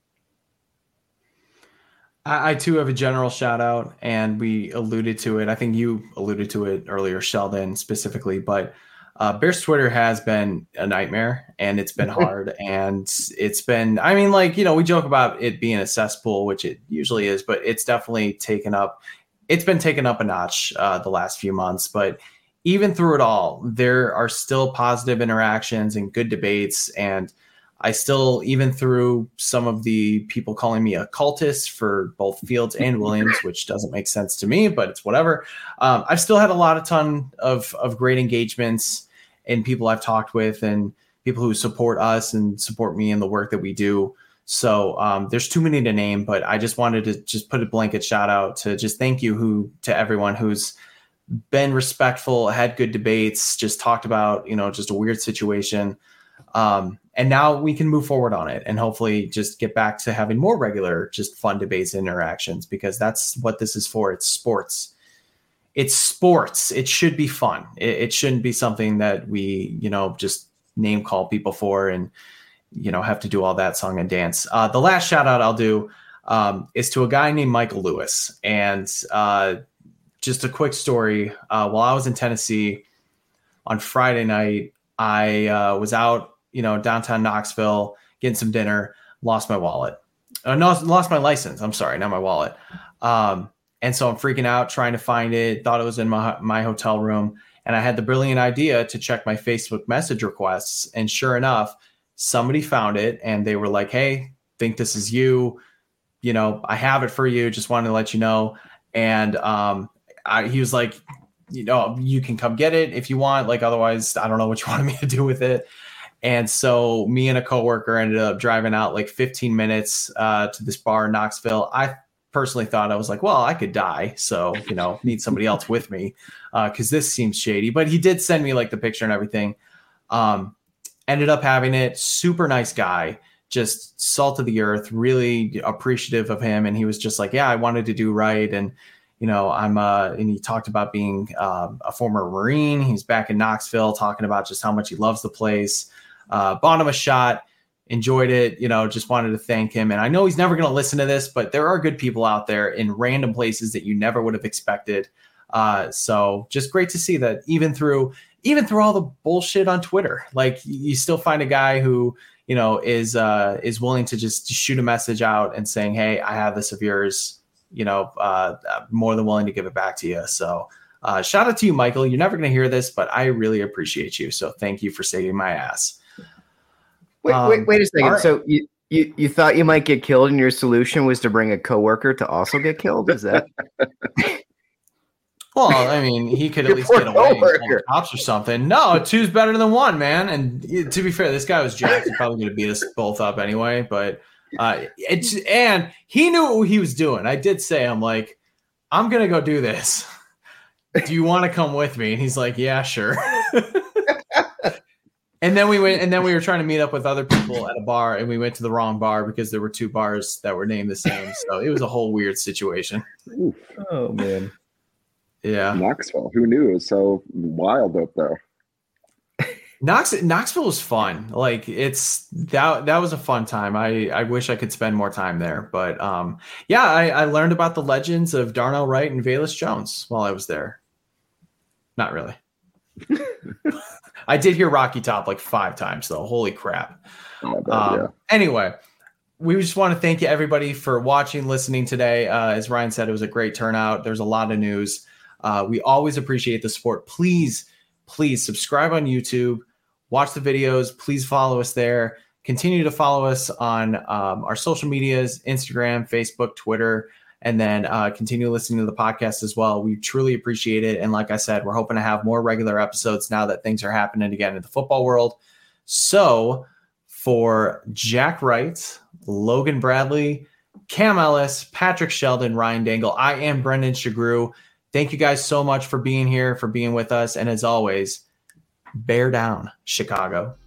I too have a general shout out, and we alluded to it. I think you alluded to it earlier, Sheldon, specifically, but Bears Twitter has been a nightmare, and it's been hard. And it's been, I mean, like, you know, we joke about it being a cesspool, which it usually is, but it's definitely it's been taken up a notch the last few months. But even through it all, there are still positive interactions and good debates. And I still, even through some of the people calling me a cultist for both Fields and Williams, which doesn't make sense to me, but it's whatever. I've still had a ton of great engagements and people I've talked with and people who support us and support me in the work that we do. So there's too many to name, but I just wanted to just put a blanket shout out to just thank you to everyone who's been respectful, had good debates, just talked about, you know, just a weird situation. And now we can move forward on it and hopefully just get back to having more regular, just fun debates and interactions, because that's what this is for. It's sports. It's sports. It should be fun. It shouldn't be something that we, you know, just name call people for and, you know, have to do all that song and dance. The last shout out I'll do is to a guy named Michael Lewis. And just a quick story. While I was in Tennessee on Friday night, I was out, you know, downtown Knoxville, getting some dinner, lost my wallet. Lost my license. I'm sorry, not my wallet. And so I'm freaking out, trying to find it, thought it was in my hotel room. And I had the brilliant idea to check my Facebook message requests. And sure enough, somebody found it and they were like, hey, think this is you. You know, I have it for you. Just wanted to let you know. And he was like, you know, you can come get it if you want. Like, otherwise, I don't know what you wanted me to do with it. And so me and a coworker ended up driving out like 15 minutes to this bar in Knoxville. I personally thought, I was like, well, I could die. So, you know, need somebody else with me because this seems shady. But he did send me like the picture and everything. Ended up having it. Super nice guy. Just salt of the earth. Really appreciative of him. And he was just like, yeah, I wanted to do right. And, you know, and he talked about being a former Marine. He's back in Knoxville talking about just how much he loves the place. Bought him a shot. Enjoyed it, you know, just wanted to thank him. And I know he's never going to listen to this, but there are good people out there in random places that you never would have expected. So just great to see that even through all the bullshit on Twitter, like you still find a guy who, you know, is willing to just shoot a message out and saying, hey, I have this of yours, you know, more than willing to give it back to you. So shout out to you, Michael. You're never going to hear this, but I really appreciate you. So thank you for saving my ass. Wait a second. Right. So you thought you might get killed and your solution was to bring a coworker to also get killed? Is that? Well, I mean, he could at least get away and call the cops or something. No, two's better than one, man. And to be fair, this guy was jacked. He's probably going to beat us both up anyway. But and he knew what he was doing. I did say, I'm like, I'm going to go do this. Do you want to come with me? And he's like, yeah, sure. And then we went, and then we were trying to meet up with other people at a bar, and we went to the wrong bar because there were two bars that were named the same. So it was a whole weird situation. Oof. Oh man. Yeah. Knoxville. Who knew it was so wild up there? Knoxville was fun. Like that was a fun time. I wish I could spend more time there, but yeah, I learned about the legends of Darnell Wright and Velus Jones while I was there. Not really. I did hear Rocky Top like 5 times though. Holy crap. Yeah. Anyway, we just want to thank you everybody for watching, listening today. As Ryan said, it was a great turnout. There's a lot of news. We always appreciate the support. Please subscribe on YouTube, watch the videos. Please follow us there. Continue to follow us on our social medias, Instagram, Facebook, Twitter, and then continue listening to the podcast as well. We truly appreciate it. And like I said, we're hoping to have more regular episodes now that things are happening again in the football world. So for Jack Wright, Logan Bradley, Cam Ellis, Patrick Sheldon, Ryan Dangle. I am Brendan Shagrew. Thank you guys so much for being here, for being with us. And as always, bear down, Chicago.